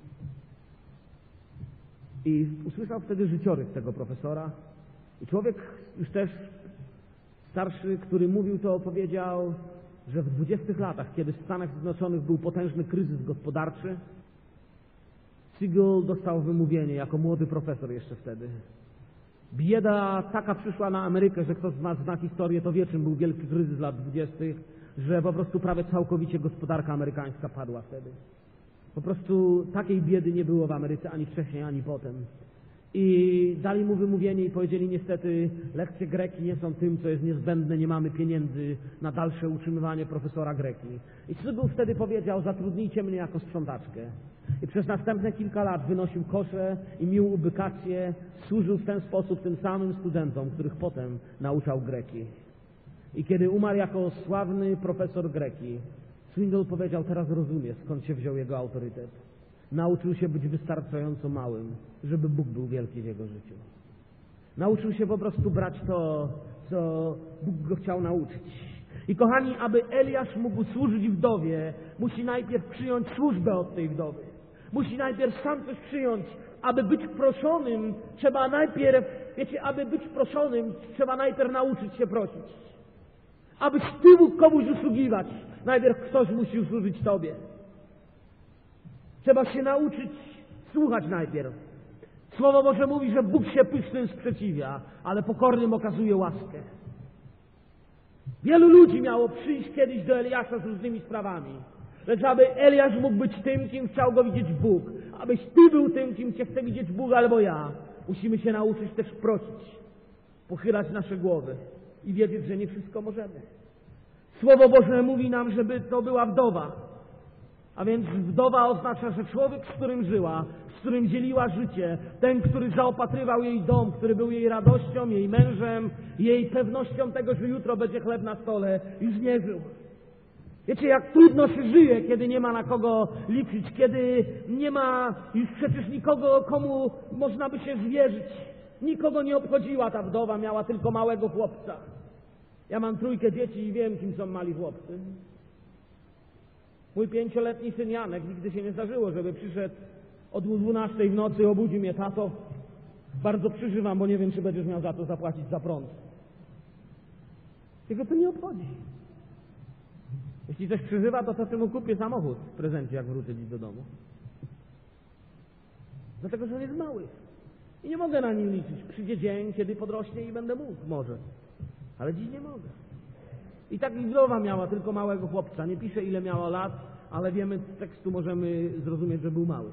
I usłyszał wtedy życiorys tego profesora i człowiek już też starszy, który mówił to, powiedział, że w dwudziestych latach, kiedy w Stanach Zjednoczonych był potężny kryzys gospodarczy, Siegel dostał wymówienie jako młody profesor jeszcze wtedy. Bieda taka przyszła na Amerykę, że kto z nas zna historię, to wie, czym był wielki kryzys lat dwudziestych, że po prostu prawie całkowicie gospodarka amerykańska padła wtedy. Po prostu takiej biedy nie było w Ameryce ani wcześniej, ani potem. I dali mu wymówienie i powiedzieli, niestety lekcje greki nie są tym, co jest niezbędne, nie mamy pieniędzy na dalsze utrzymywanie profesora greki. I Siegel wtedy powiedział, zatrudnijcie mnie jako sprzątaczkę. I przez następne kilka lat wynosił kosze i mił ubykację, służył w ten sposób tym samym studentom, których potem nauczał greki. I kiedy umarł jako sławny profesor greki, Swindoll powiedział, teraz rozumie, skąd się wziął jego autorytet. Nauczył się być wystarczająco małym, żeby Bóg był wielki w jego życiu. Nauczył się po prostu brać to, co Bóg go chciał nauczyć. I kochani, aby Eliasz mógł służyć wdowie, musi najpierw przyjąć służbę od tej wdowy. Musi najpierw sam coś przyjąć. Aby być proszonym, trzeba najpierw, wiecie, aby być proszonym, trzeba najpierw nauczyć się prosić. Abyś ty mógł komuś usługiwać, najpierw ktoś musi usłużyć tobie. Trzeba się nauczyć słuchać najpierw. Słowo Boże mówi, że Bóg się pysznym sprzeciwia, ale pokornym okazuje łaskę. Wielu ludzi miało przyjść kiedyś do Eliasza z różnymi sprawami. Lecz aby Eliasz mógł być tym, kim chciał go widzieć Bóg, abyś ty był tym, kim cię chce widzieć Bóg albo ja, musimy się nauczyć też prosić, pochylać nasze głowy i wiedzieć, że nie wszystko możemy. Słowo Boże mówi nam, żeby to była wdowa. A więc wdowa oznacza, że człowiek, z którym żyła, z którym dzieliła życie, ten, który zaopatrywał jej dom, który był jej radością, jej mężem, jej pewnością tego, że jutro będzie chleb na stole, już nie żył. Wiecie, jak trudno się żyje, kiedy nie ma na kogo liczyć, kiedy nie ma już przecież nikogo, komu można by się zwierzyć. Nikogo nie obchodziła ta wdowa, miała tylko małego chłopca. Ja mam trójkę dzieci i wiem, kim są mali chłopcy. Mój pięcioletni syn Janek, nigdy się nie zdarzyło, żeby przyszedł o dwunastej w nocy i obudził mnie: tato, bardzo przeżywam, bo nie wiem, czy będziesz miał za to zapłacić za prąd. Jego to nie obchodzi. Jeśli coś przeżywa, to to ty mu kupię samochód w prezencie, jak wrócę dziś do domu. Dlatego, że on jest mały. I nie mogę na nim liczyć. Przyjdzie dzień, kiedy podrośnie i będę mógł, może. Ale dziś nie mogę. I tak wdowa miała tylko małego chłopca. Nie pisze, ile miała lat, ale wiemy, z tekstu możemy zrozumieć, że był mały.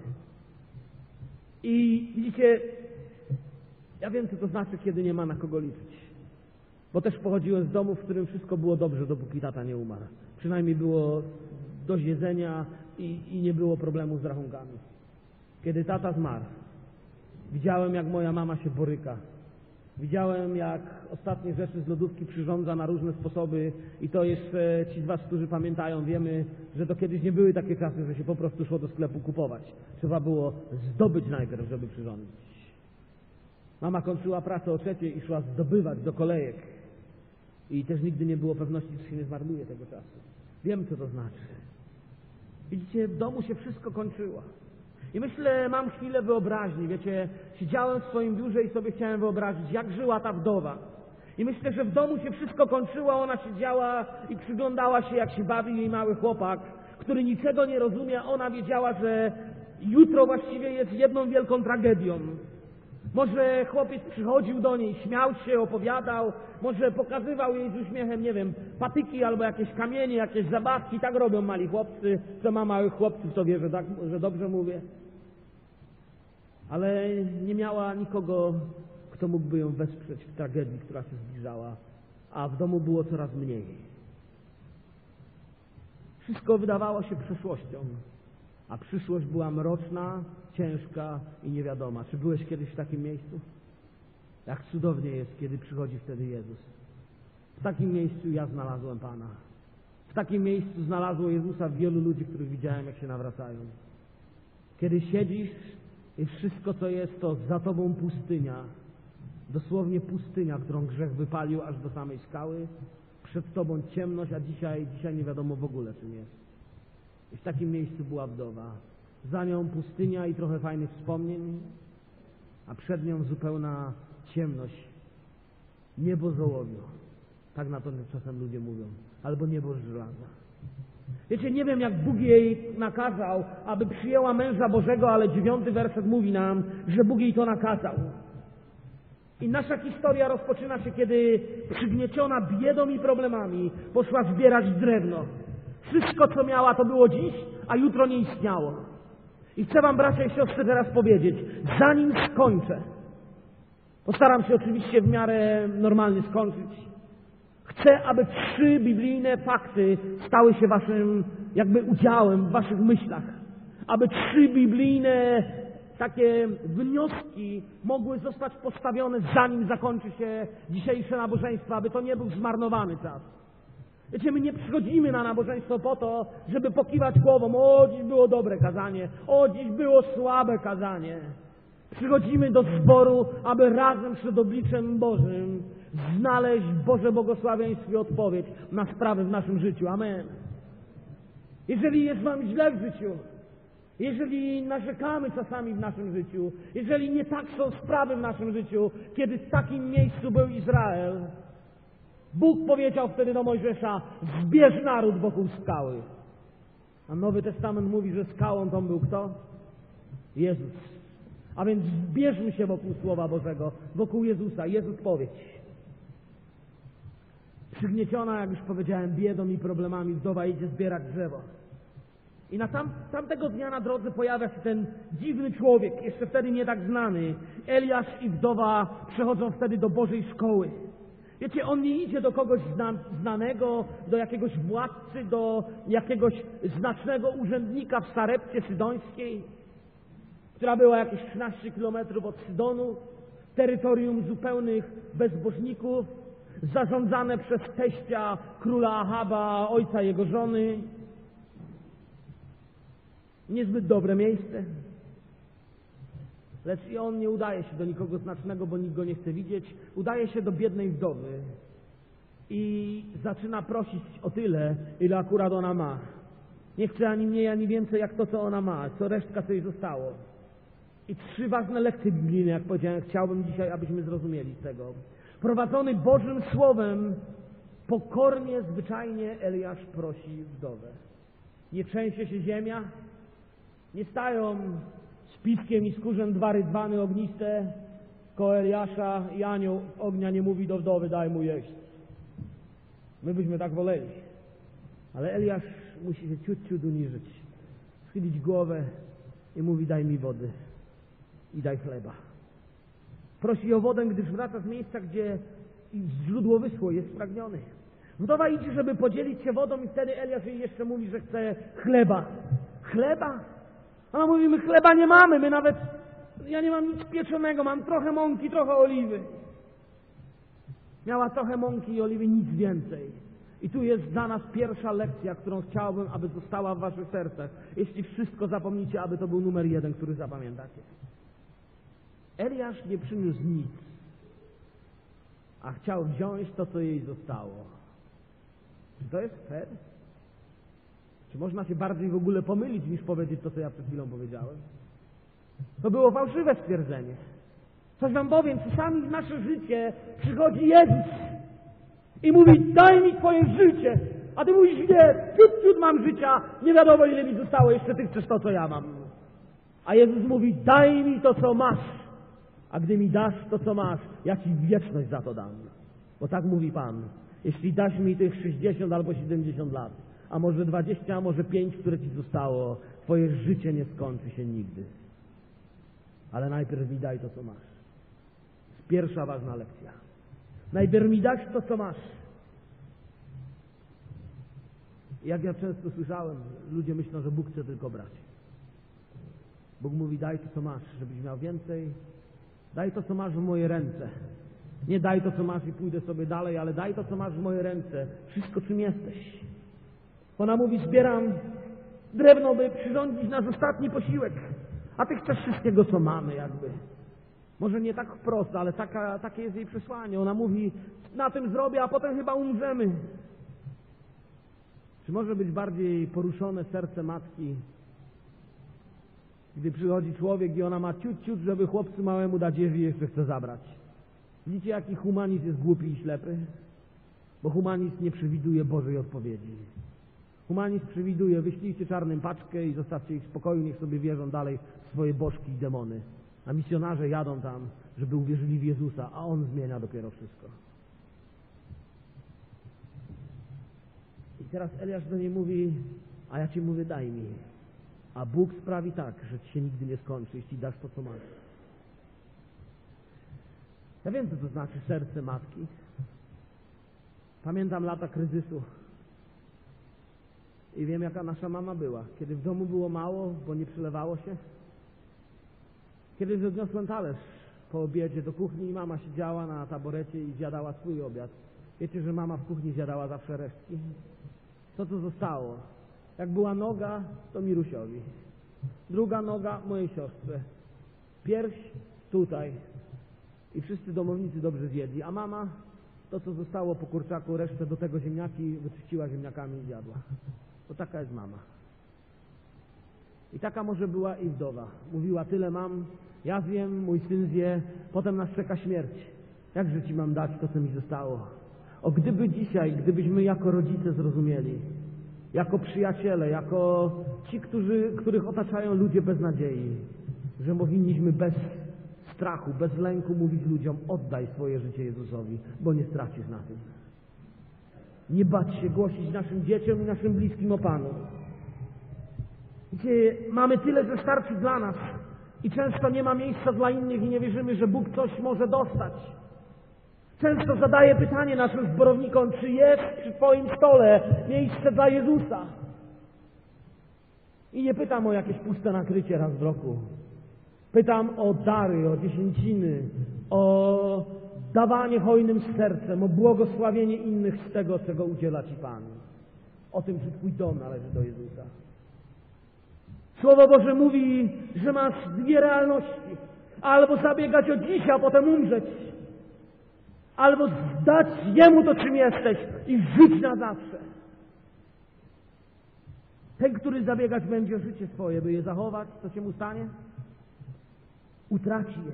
I widzicie, ja wiem, co to znaczy, kiedy nie ma na kogo liczyć. Bo też pochodziłem z domu, w którym wszystko było dobrze, dopóki tata nie umarł. Przynajmniej było dość jedzenia i, i nie było problemu z rachunkami. Kiedy tata zmarł, widziałem, jak moja mama się boryka. Widziałem, jak ostatnie rzeczy z lodówki przyrządza na różne sposoby i to jeszcze ci z was, którzy pamiętają, wiemy, że to kiedyś nie były takie czasy, że się po prostu szło do sklepu kupować. Trzeba było zdobyć najpierw, żeby przyrządzić. Mama kończyła pracę o trzeciej i szła zdobywać do kolejek. I też nigdy nie było pewności, że się nie zmarnuje tego czasu. Wiem, co to znaczy. Widzicie, w domu się wszystko kończyło. I myślę, mam chwilę wyobraźni, wiecie, siedziałem w swoim biurze i sobie chciałem wyobrazić, jak żyła ta wdowa. I myślę, że w domu się wszystko kończyło, ona siedziała i przyglądała się, jak się bawi jej mały chłopak, który niczego nie rozumie, a ona wiedziała, że jutro właściwie jest jedną wielką tragedią. Może chłopiec przychodził do niej, śmiał się, opowiadał, może pokazywał jej z uśmiechem, nie wiem, patyki albo jakieś kamienie, jakieś zabawki. Tak robią mali chłopcy. Kto ma małych chłopców, to wie, że, tak, że dobrze mówię. Ale nie miała nikogo, kto mógłby ją wesprzeć w tragedii, która się zbliżała, a w domu było coraz mniej. Wszystko wydawało się przeszłością, a przyszłość była mroczna, ciężka i niewiadoma. Czy byłeś kiedyś w takim miejscu? Jak cudownie jest, kiedy przychodzi wtedy Jezus. W takim miejscu ja znalazłem Pana. W takim miejscu znalazło Jezusa wielu ludzi, których widziałem, jak się nawracają. Kiedy siedzisz i wszystko, co jest, to za tobą pustynia. Dosłownie pustynia, którą grzech wypalił aż do samej skały. Przed tobą ciemność, a dzisiaj, dzisiaj nie wiadomo w ogóle, czym jest. I w takim miejscu była wdowa. Za nią pustynia i trochę fajnych wspomnień, a przed nią zupełna ciemność. Niebo z ołowiu. Tak na to czasem ludzie mówią. Albo niebo z żelaza. Wiecie, nie wiem, jak Bóg jej nakazał, aby przyjęła męża Bożego, ale dziewiąty werset mówi nam, że Bóg jej to nakazał. I nasza historia rozpoczyna się, kiedy przygnieciona biedą i problemami poszła zbierać drewno. Wszystko, co miała, to było dziś, a jutro nie istniało. I chcę wam, bracia i siostry, teraz powiedzieć, zanim skończę, postaram się oczywiście w miarę normalnie skończyć, chcę, aby trzy biblijne fakty stały się waszym jakby udziałem w waszych myślach. Aby trzy biblijne takie wnioski mogły zostać postawione, zanim zakończy się dzisiejsze nabożeństwo, aby to nie był zmarnowany czas. Wiecie, my nie przychodzimy na nabożeństwo po to, żeby pokiwać głową: o, dziś było dobre kazanie, o, dziś było słabe kazanie. Przychodzimy do zboru, aby razem przed obliczem Bożym znaleźć Boże błogosławieństwo i odpowiedź na sprawy w naszym życiu. Amen. Jeżeli jest wam źle w życiu, jeżeli narzekamy czasami w naszym życiu, jeżeli nie tak są sprawy w naszym życiu, kiedy w takim miejscu był Izrael, Bóg powiedział wtedy do Mojżesza: zbierz naród wokół skały. A Nowy Testament mówi, że skałą tą był kto? Jezus. A więc zbierzmy się wokół Słowa Bożego, wokół Jezusa. Jezus powiedział. Przygnieciona, jak już powiedziałem, biedą i problemami, wdowa idzie zbierać drzewo. I na tam, tamtego dnia na drodze pojawia się ten dziwny człowiek, jeszcze wtedy nie tak znany. Eliasz i wdowa przechodzą wtedy do Bożej szkoły. Wiecie, on nie idzie do kogoś zna, znanego, do jakiegoś władcy, do jakiegoś znacznego urzędnika w Sarepcie Sydońskiej, która była jakieś trzynaście kilometrów od Sydonu, terytorium zupełnych bezbożników. zarządzane przez teścia króla Ahaba, ojca jego żony. Niezbyt dobre miejsce. Lecz i on nie udaje się do nikogo znacznego, bo nikt go nie chce widzieć. Udaje się do biednej wdowy i zaczyna prosić o tyle, ile akurat ona ma. Nie chce ani mniej, ani więcej, jak to, co ona ma, co resztka, co jej zostało. I trzy ważne lekcje biblijne, jak powiedziałem, chciałbym dzisiaj, abyśmy zrozumieli z tego. Prowadzony Bożym Słowem, pokornie, zwyczajnie Eliasz prosi wdowę. Nie trzęsie się ziemia, nie stają z piskiem i z kurzem dwa rydwany ogniste koło Eliasza i anioł ognia nie mówi do wdowy, daj mu jeść. My byśmy tak woleli. Ale Eliasz musi się ciut, ciut uniżyć, schylić głowę i mówi, daj mi wody i daj chleba. Prosi o wodę, gdyż wraca z miejsca, gdzie źródło wyschło, jest spragniony. Wdowa idzie, żeby podzielić się wodą i wtedy Eliasz jej jeszcze mówi, że chce chleba. Chleba? Ona mówi, my chleba nie mamy, my nawet, ja nie mam nic pieczonego, mam trochę mąki, trochę oliwy. Miała trochę mąki i oliwy, nic więcej. I tu jest dla nas pierwsza lekcja, którą chciałbym, aby została w waszych sercach. Jeśli wszystko zapomnicie, aby to był numer jeden, który zapamiętacie. Eliasz nie przyniósł nic, a chciał wziąć to, co jej zostało. Czy to jest fair? Czy można się bardziej w ogóle pomylić, niż powiedzieć to, co ja przed chwilą powiedziałem? To było fałszywe stwierdzenie. Coś wam powiem, czasami w nasze życie przychodzi Jezus i mówi, daj mi twoje życie, a ty mówisz, nie, ciut, ciut mam życia, nie wiadomo, ile mi zostało, jeszcze ty chcesz to, co ja mam. A Jezus mówi, daj mi to, co masz, a gdy mi dasz to, co masz, ja ci wieczność za to dam. Bo tak mówi Pan, jeśli dasz mi tych sześćdziesiąt albo siedemdziesiąt lat, a może dwadzieścia, a może pięć, które ci zostało, twoje życie nie skończy się nigdy. Ale najpierw mi daj to, co masz. To jest pierwsza ważna lekcja. Najpierw mi dasz to, co masz. Jak ja często słyszałem, ludzie myślą, że Bóg chce tylko brać. Bóg mówi, daj to, co masz, żebyś miał więcej. Daj to, co masz w moje ręce. Nie daj to, co masz i pójdę sobie dalej, ale daj to, co masz w moje ręce. Wszystko, czym jesteś. Ona mówi, zbieram drewno, by przyrządzić nasz ostatni posiłek. A ty chcesz wszystkiego, co mamy, jakby. Może nie tak wprost, ale taka, takie jest jej przesłanie. Ona mówi, na tym zrobię, a potem chyba umrzemy. Czy może być bardziej poruszone serce matki, gdy przychodzi człowiek i ona ma ciut, ciut, żeby chłopcu małemu dać jeść i jeszcze chce zabrać? Widzicie, jaki humanizm jest głupi i ślepy? Bo humanizm nie przewiduje Bożej odpowiedzi. Humanizm przewiduje, wyślijcie czarnym paczkę i zostawcie ich w spokoju, niech sobie wierzą dalej w swoje bożki i demony. A misjonarze jadą tam, żeby uwierzyli w Jezusa, a On zmienia dopiero wszystko. I teraz Eliasz do niej mówi, a ja ci mówię, daj mi. A Bóg sprawi tak, że ci się nigdy nie skończy, jeśli dasz to, co masz. Ja wiem, co to znaczy serce matki. Pamiętam lata kryzysu. I wiem, jaka nasza mama była. Kiedy w domu było mało, bo nie przylewało się. Kiedy odniosłem talerz po obiedzie do kuchni i mama siedziała na taborecie i zjadała swój obiad. Wiecie, że mama w kuchni zjadała zawsze resztki? Co to zostało? Jak była noga, to Mirusiowi. Druga noga mojej siostrze. Pierś tutaj. I wszyscy domownicy dobrze zjedli. A mama, to co zostało po kurczaku, resztę do tego ziemniaki wyczyściła ziemniakami i zjadła. To taka jest mama. I taka może była i wdowa. Mówiła, tyle mam, ja zjem, mój syn zje, potem nas czeka śmierć. Jakże ci mam dać to, co mi zostało? O, gdyby dzisiaj, gdybyśmy jako rodzice zrozumieli, jako przyjaciele, jako ci, którzy, których otaczają ludzie bez nadziei, że powinniśmy bez strachu, bez lęku mówić ludziom, oddaj swoje życie Jezusowi, bo nie stracisz na tym. Nie bać się głosić naszym dzieciom i naszym bliskim o Panu. Gdzie mamy tyle, że starczy dla nas i często nie ma miejsca dla innych i nie wierzymy, że Bóg coś może dostać. Często zadaję pytanie naszym zborownikom, czy jest przy Twoim stole miejsce dla Jezusa? I nie pytam o jakieś puste nakrycie raz w roku. Pytam o dary, o dziesięciny, o dawanie hojnym sercem, o błogosławienie innych z tego, czego udziela Ci Pan. O tym, że Twój dom należy do Jezusa. Słowo Boże mówi, że masz dwie realności. Albo zabiegać o dziś, a potem umrzeć. Albo zdać Jemu to, czym jesteś i żyć na zawsze. Ten, który zabiegać będzie o życie swoje, by je zachować, co się mu stanie? Utraci je.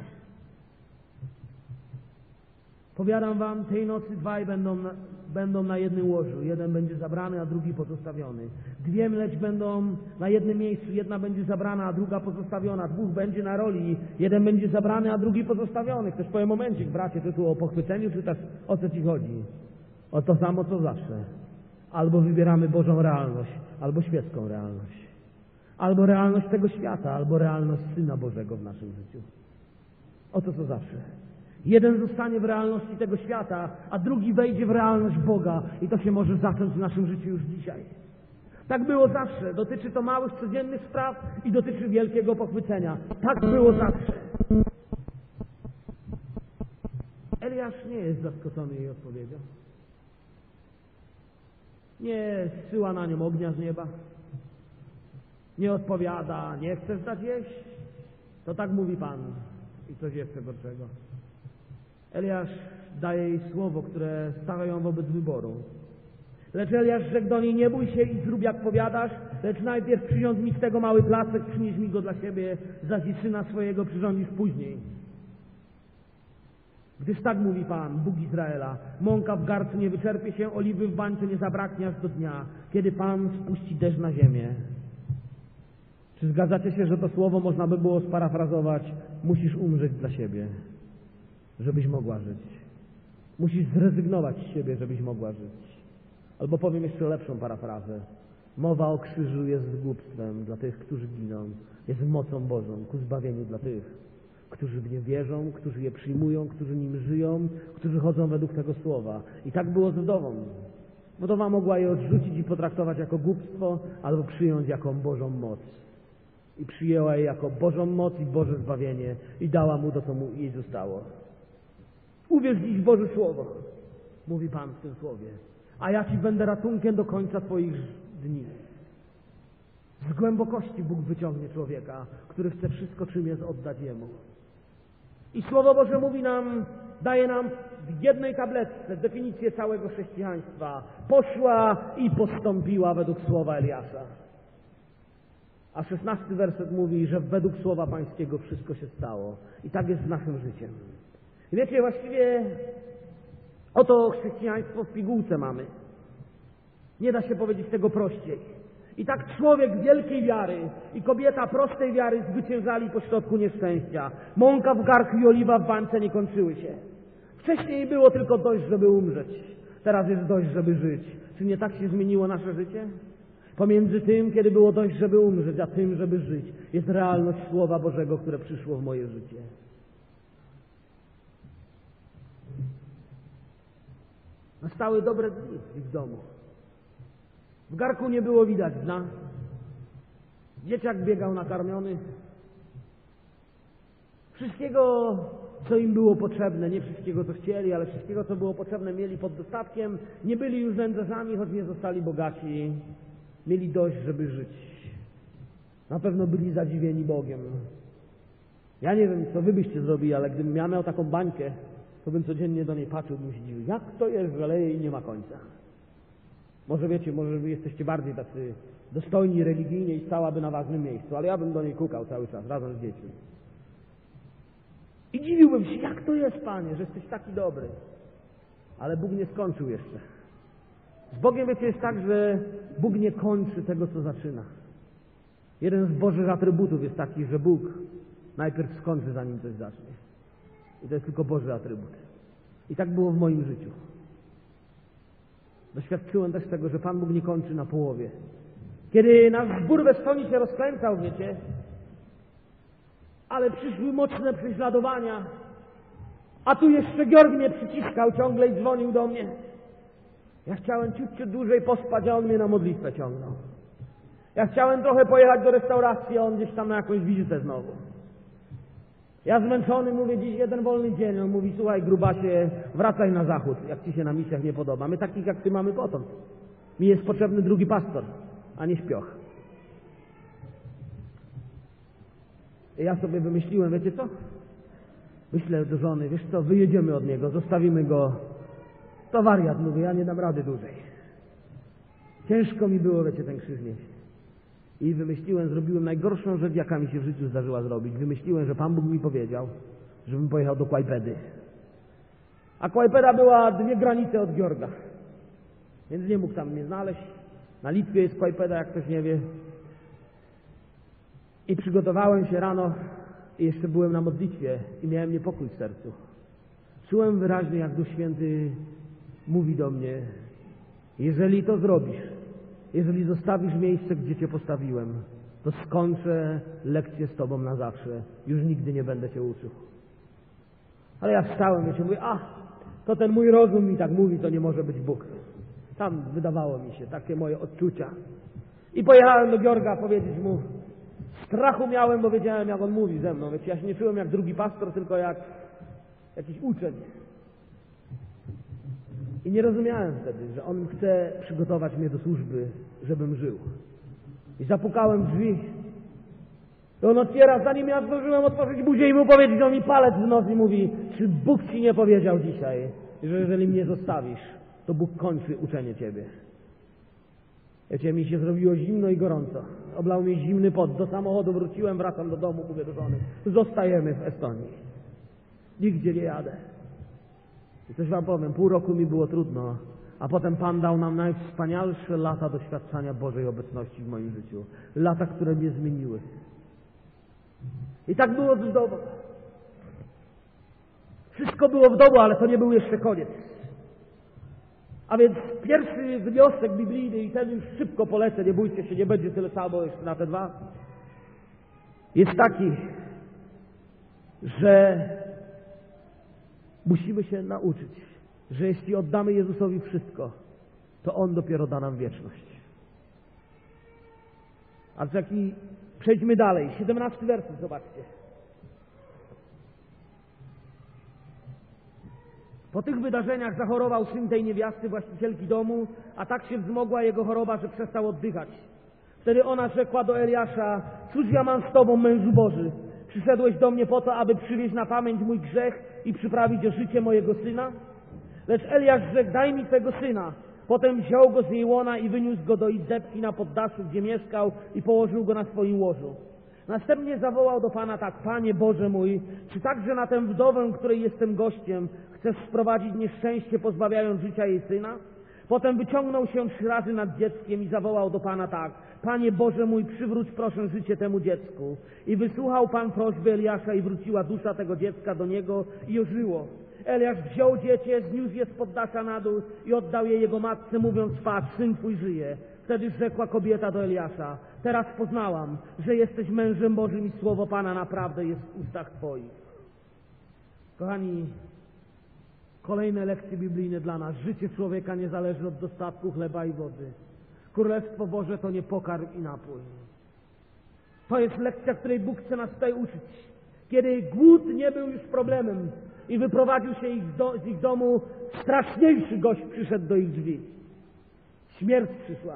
Powiadam wam, tej nocy dwaj będą na, będą na jednym łożu. Jeden będzie zabrany, a drugi pozostawiony. Dwie mleć będą na jednym miejscu. Jedna będzie zabrana, a druga pozostawiona. Dwóch będzie na roli. Jeden będzie zabrany, a drugi pozostawiony. Ktoś powie, momencik, bracie, ty tu o pochwyceniu, czy też o co ci chodzi? O to samo, co zawsze. Albo wybieramy Bożą realność, albo świecką realność. Albo realność tego świata, albo realność Syna Bożego w naszym życiu. O to, co zawsze. Jeden zostanie w realności tego świata, a drugi wejdzie w realność Boga i to się może zacząć w naszym życiu już dzisiaj. Tak było zawsze. Dotyczy to małych, codziennych spraw i dotyczy wielkiego pochwycenia. Tak było zawsze. Eliasz nie jest zaskoczony jej odpowiedzią. Nie zsyła na nią ognia z nieba. Nie odpowiada, nie chcesz dać jeść? To tak mówi Pan. I coś jeszcze gorszego. Eliasz daje jej słowo, które stawia ją wobec wyboru. Lecz Eliasz rzekł do niej, nie bój się i zrób jak powiadasz, lecz najpierw przyrządź mi z tego mały placek, przynieś mi go dla siebie, zaś i syna swojego przyrządzisz później. Gdyż tak mówi Pan, Bóg Izraela, mąka w garncu nie wyczerpie się, oliwy w bańce nie zabraknie aż do dnia, kiedy Pan spuści deszcz na ziemię. Czy zgadzacie się, że to słowo można by było sparafrazować, musisz umrzeć dla siebie, żebyś mogła żyć. Musisz zrezygnować z siebie, żebyś mogła żyć. Albo powiem jeszcze lepszą parafrazę. Mowa o krzyżu jest głupstwem dla tych, którzy giną. Jest mocą Bożą ku zbawieniu dla tych, którzy w nie wierzą, którzy je przyjmują, którzy nim żyją, którzy chodzą według tego słowa. I tak było z wdową. Wdowa mogła je odrzucić i potraktować jako głupstwo, albo przyjąć jako Bożą moc. I przyjęła je jako Bożą moc i Boże zbawienie i dała mu to, co mu jej zostało. Uwierz dziś w Boże Słowo, mówi Pan w tym Słowie, a ja Ci będę ratunkiem do końca Twoich dni. Z głębokości Bóg wyciągnie człowieka, który chce wszystko, czym jest, oddać Jemu. I Słowo Boże mówi nam, daje nam w jednej tabletce definicję całego chrześcijaństwa. Poszła i postąpiła według słowa Eliasza. A szesnasty werset mówi, że według słowa Pańskiego wszystko się stało. I tak jest z naszym życiem. I wiecie, właściwie oto chrześcijaństwo w pigułce mamy. Nie da się powiedzieć tego prościej. I tak człowiek wielkiej wiary i kobieta prostej wiary zwyciężali pośrodku nieszczęścia. Mąka w garnku i oliwa w bańce nie kończyły się. Wcześniej było tylko dość, żeby umrzeć. Teraz jest dość, żeby żyć. Czy nie tak się zmieniło nasze życie? Pomiędzy tym, kiedy było dość, żeby umrzeć, a tym, żeby żyć, jest realność Słowa Bożego, które przyszło w moje życie. Nastały dobre dni w ich domu. W garnku nie było widać dna. Dzieciak biegał nakarmiony. Wszystkiego, co im było potrzebne, nie wszystkiego, co chcieli, ale wszystkiego, co było potrzebne, mieli pod dostatkiem. Nie byli już nędzarzami, choć nie zostali bogaci. Mieli dość, żeby żyć. Na pewno byli zadziwieni Bogiem. Ja nie wiem, co wy byście zrobili, ale gdybym ja miał taką bańkę, to bym codziennie do niej patrzył, bym się dziwił. Jak to jest, że leje i nie ma końca? Może wiecie, może wy jesteście bardziej tacy dostojni religijnie i stałaby na ważnym miejscu, ale ja bym do niej kukał cały czas, razem z dziećmi. I dziwiłbym się, jak to jest, Panie, że jesteś taki dobry. Ale Bóg nie skończył jeszcze. Z Bogiem, wiecie, jest tak, że Bóg nie kończy tego, co zaczyna. Jeden z Bożych atrybutów jest taki, że Bóg najpierw skończy, zanim coś zacznie. I to jest tylko Boży atrybut. I tak było w moim życiu. Doświadczyłem też tego, że Pan Bóg nie kończy na połowie. Kiedy nasz zbór w Estonii się rozkręcał, wiecie, ale przyszły mocne prześladowania, a tu jeszcze Georg mnie przyciskał ciągle i dzwonił do mnie. Ja chciałem ciut, ciut dłużej pospać, a on mnie na modlitwę ciągnął. Ja chciałem trochę pojechać do restauracji, a on gdzieś tam na jakąś wizytę znowu. Ja zmęczony, mówię, dziś jeden wolny dzień. On mówi, słuchaj, grubasie, wracaj na zachód, jak ci się na misjach nie podoba. My takich jak ty mamy potąd. Mi jest potrzebny drugi pastor, a nie śpioch. I ja sobie wymyśliłem, wiecie co? Myślę do żony, wiesz co, wyjedziemy od niego, zostawimy go. To wariat, mówię, ja nie dam rady dłużej. Ciężko mi było, wiecie, ten krzyż nieść. I wymyśliłem, zrobiłem najgorszą rzecz, jaka mi się w życiu zdarzyła zrobić. Wymyśliłem, że Pan Bóg mi powiedział, żebym pojechał do Kłajpedy. A Kłajpeda była dwie granice od Giorga. Więc nie mógł tam mnie znaleźć. Na Litwie jest Kłajpeda, jak ktoś nie wie. I przygotowałem się rano i jeszcze byłem na modlitwie i miałem niepokój w sercu. Czułem wyraźnie, jak Duch Święty mówi do mnie, jeżeli to zrobisz, jeżeli zostawisz miejsce, gdzie Cię postawiłem, to skończę lekcję z Tobą na zawsze. Już nigdy nie będę Cię uczył. Ale ja wstałem i się mówię, a, to ten mój rozum mi tak mówi, to nie może być Bóg. Tam wydawało mi się takie moje odczucia. I pojechałem do Giorga powiedzieć mu, strachu miałem, bo wiedziałem, jak on mówi ze mną. Wiecie, ja się nie czułem jak drugi pastor, tylko jak jakiś uczeń. I nie rozumiałem wtedy, że on chce przygotować mnie do służby, żebym żył. I zapukałem drzwi. I on otwiera, zanim ja zdążyłem otworzyć buzię i mu powiedzieć, on mi palec w nos i mówi, czy Bóg ci nie powiedział dzisiaj, że jeżeli mnie zostawisz, to Bóg kończy uczenie ciebie. Wiecie, mi się zrobiło zimno i gorąco. Oblał mnie zimny pot. Do samochodu wróciłem, wracam do domu, mówię do żony, zostajemy w Estonii. Nigdzie nie jadę. I coś wam powiem, pół roku mi było trudno, a potem Pan dał nam najwspanialsze lata doświadczania Bożej obecności w moim życiu. Lata, które mnie zmieniły. I tak było z wdową. Wszystko było w domu, ale to nie był jeszcze koniec. A więc pierwszy wniosek biblijny, i ten już szybko polecę, nie bójcie się, nie będzie tyle samo jeszcze na te dwa, jest taki, że musimy się nauczyć, że jeśli oddamy Jezusowi wszystko, to On dopiero da nam wieczność. A taki, przejdźmy dalej, siedemnasty werset, zobaczcie. Po tych wydarzeniach zachorował syn tej niewiasty, właścicielki domu, a tak się wzmogła jego choroba, że przestał oddychać. Wtedy ona rzekła do Eliasza, cóż ja mam z tobą, mężu Boży? Przyszedłeś do mnie po to, aby przywieźć na pamięć mój grzech i przyprawić o życie mojego syna? Lecz Eliasz rzekł, daj mi twego syna. Potem wziął go z jej łona i wyniósł go do Izdebki na poddaszu, gdzie mieszkał, i położył go na swoim łożu. Następnie zawołał do Pana tak, Panie Boże mój, czy także na tę wdowę, której jestem gościem, chcesz sprowadzić nieszczęście, pozbawiając życia jej syna? Potem wyciągnął się trzy razy nad dzieckiem i zawołał do Pana tak, Panie Boże mój, przywróć proszę życie temu dziecku. I wysłuchał Pan prośby Eliasza i wróciła dusza tego dziecka do niego i ożyło. Eliasz wziął dziecię, zniósł je z poddasza na dół i oddał je jego matce, mówiąc, patrz, syn twój żyje. Wtedy rzekła kobieta do Eliasza, teraz poznałam, że jesteś mężem Bożym i słowo Pana naprawdę jest w ustach twoich. Kochani, kolejne lekcje biblijne dla nas. Życie człowieka nie zależy od dostatku chleba i wody. Królestwo Boże to nie pokarm i napój. To jest lekcja, której Bóg chce nas tutaj uczyć. Kiedy głód nie był już problemem i wyprowadził się ich do, z ich domu, straszniejszy gość przyszedł do ich drzwi. Śmierć przyszła.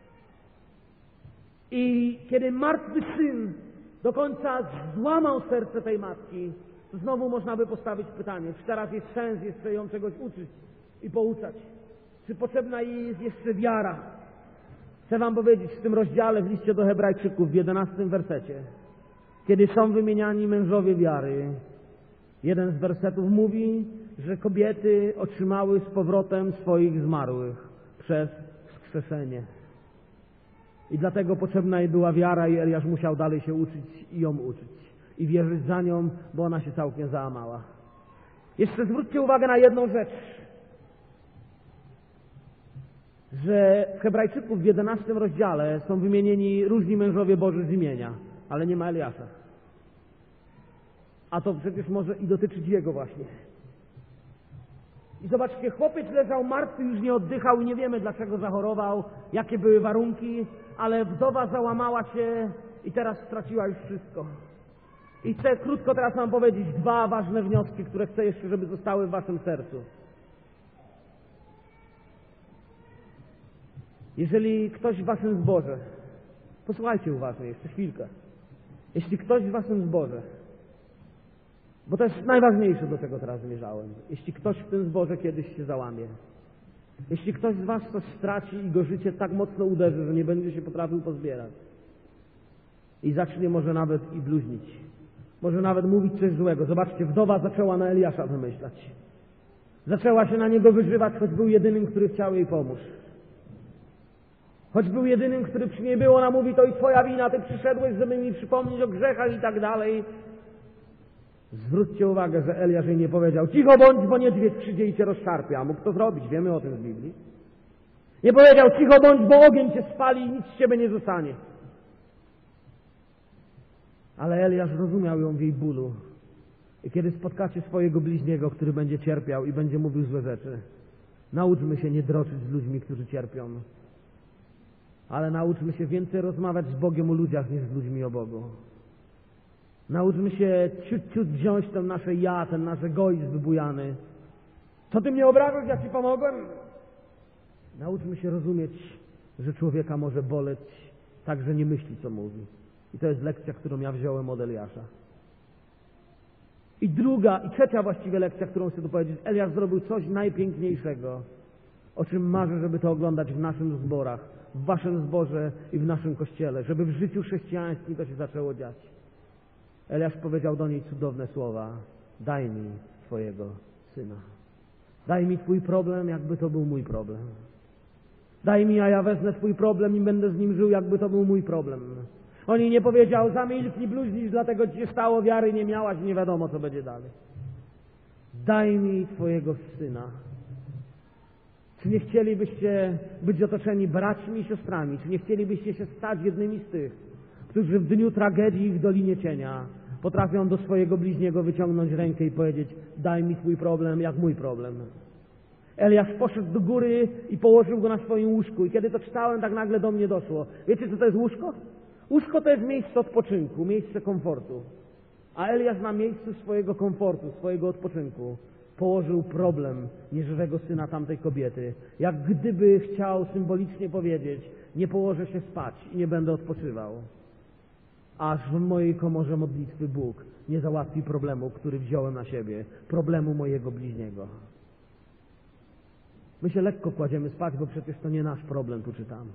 I kiedy martwy syn do końca złamał serce tej matki, to znowu można by postawić pytanie, czy teraz jest sens jeszcze ją czegoś uczyć i pouczać? Czy potrzebna jej jest jeszcze wiara? Chcę wam powiedzieć w tym rozdziale w liście do Hebrajczyków w jedenastym wersecie, kiedy są wymieniani mężowie wiary, jeden z wersetów mówi, że kobiety otrzymały z powrotem swoich zmarłych przez wskrzeszenie. I dlatego potrzebna jej była wiara i Eliasz musiał dalej się uczyć i ją uczyć. I wierzyć za nią, bo ona się całkiem załamała. Jeszcze zwróćcie uwagę na jedną rzecz, że w Hebrajczyków w jedenastym rozdziale są wymienieni różni mężowie Boży z imienia, ale nie ma Eliasza. A to przecież może i dotyczyć jego właśnie. I zobaczcie, chłopiec leżał martwy, już nie oddychał i nie wiemy, dlaczego zachorował, jakie były warunki, ale wdowa załamała się i teraz straciła już wszystko. I chcę krótko teraz wam powiedzieć dwa ważne wnioski, które chcę jeszcze, żeby zostały w waszym sercu. Jeżeli ktoś w waszym zborze, posłuchajcie uważnie jeszcze chwilkę, jeśli ktoś w waszym zborze, bo to jest najważniejsze, do czego teraz zmierzałem, jeśli ktoś w tym zborze kiedyś się załamie, jeśli ktoś z was coś straci i go życie tak mocno uderzy, że nie będzie się potrafił pozbierać i zacznie może nawet i bluźnić, może nawet mówić coś złego. Zobaczcie, wdowa zaczęła na Eliasza wymyślać. Zaczęła się na niego wyżywać, choć był jedynym, który chciał jej pomóc. Choć był jedynym, który przy niej był, ona mówi, to i twoja wina, ty przyszedłeś, żeby mi przypomnieć o grzechach i tak dalej. Zwróćcie uwagę, że Eliasz jej nie powiedział, cicho bądź, bo niedźwiedź przyjdzie i cię rozszarpie. A mógł to zrobić, wiemy o tym z Biblii. Nie powiedział, cicho bądź, bo ogień cię spali i nic z ciebie nie zostanie. Ale Eliasz rozumiał ją w jej bólu. I kiedy spotkacie swojego bliźniego, który będzie cierpiał i będzie mówił złe rzeczy, nauczmy się nie droczyć z ludźmi, którzy cierpią. Ale nauczmy się więcej rozmawiać z Bogiem o ludziach niż z ludźmi o Bogu. Nauczmy się ciut, ciut wziąć ten nasze ja, ten nasz egoizm wybujany. Co ty mnie obrażasz, ja ci pomogłem? Nauczmy się rozumieć, że człowieka może boleć tak, że nie myśli, co mówi. I to jest lekcja, którą ja wziąłem od Eliasza. I druga, i trzecia właściwie lekcja, którą chcę tu powiedzieć. Eliasz zrobił coś najpiękniejszego, o czym marzę, żeby to oglądać w naszych zborach, w waszym zborze i w naszym kościele, żeby w życiu chrześcijańskim to się zaczęło dziać. Eliasz powiedział do niej cudowne słowa. Daj mi twojego syna. Daj mi twój problem, jakby to był mój problem. Daj mi, a ja wezmę twój problem i będę z nim żył, jakby to był mój problem. On jej nie powiedział, zamilknij, bluźnisz, dlatego ci się stało, wiary nie miałaś, nie wiadomo, co będzie dalej. Daj mi twojego syna. Czy nie chcielibyście być otoczeni braćmi i siostrami? Czy nie chcielibyście się stać jednymi z tych, którzy w dniu tragedii w Dolinie Cienia potrafią do swojego bliźniego wyciągnąć rękę i powiedzieć, daj mi twój problem, jak mój problem. Eliasz poszedł do góry i położył go na swoim łóżku. I kiedy to czytałem, tak nagle do mnie doszło. Wiecie, co to jest łóżko? Łóżko to jest miejsce odpoczynku, miejsce komfortu. A Eliasz na miejscu swojego komfortu, swojego odpoczynku położył problem nieżywego syna tamtej kobiety. Jak gdyby chciał symbolicznie powiedzieć, nie położę się spać i nie będę odpoczywał, aż w mojej komorze modlitwy Bóg nie załatwi problemu, który wziąłem na siebie, problemu mojego bliźniego. My się lekko kładziemy spać, bo przecież to nie nasz problem, tu czytamy.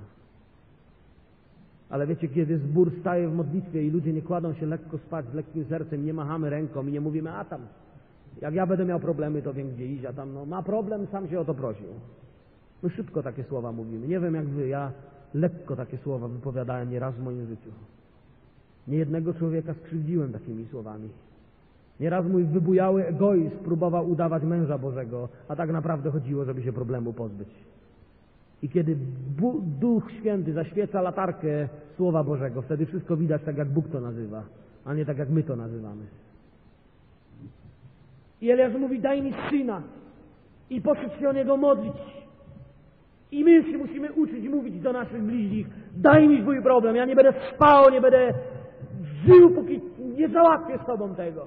Ale wiecie, kiedy zbór staje w modlitwie i ludzie nie kładą się lekko spać z lekkim sercem, nie machamy ręką i nie mówimy, a tam, jak ja będę miał problemy, to wiem gdzie iść, a tam no, ma problem, sam się o to prosił. My szybko takie słowa mówimy. Nie wiem jak wy, ja lekko takie słowa wypowiadałem nieraz w moim życiu. Niejednego człowieka skrzywdziłem takimi słowami. Nieraz mój wybujały egoizm próbował udawać męża Bożego, a tak naprawdę chodziło, żeby się problemu pozbyć. I kiedy Duch Święty zaświeca latarkę Słowa Bożego, wtedy wszystko widać tak, jak Bóg to nazywa, a nie tak, jak my to nazywamy. I Eliasz mówi, daj mi syna i poszedł się o niego modlić. I my się musimy uczyć mówić do naszych bliźnich, daj mi twój problem, ja nie będę spał, nie będę żył, póki nie załatwię z tobą tego.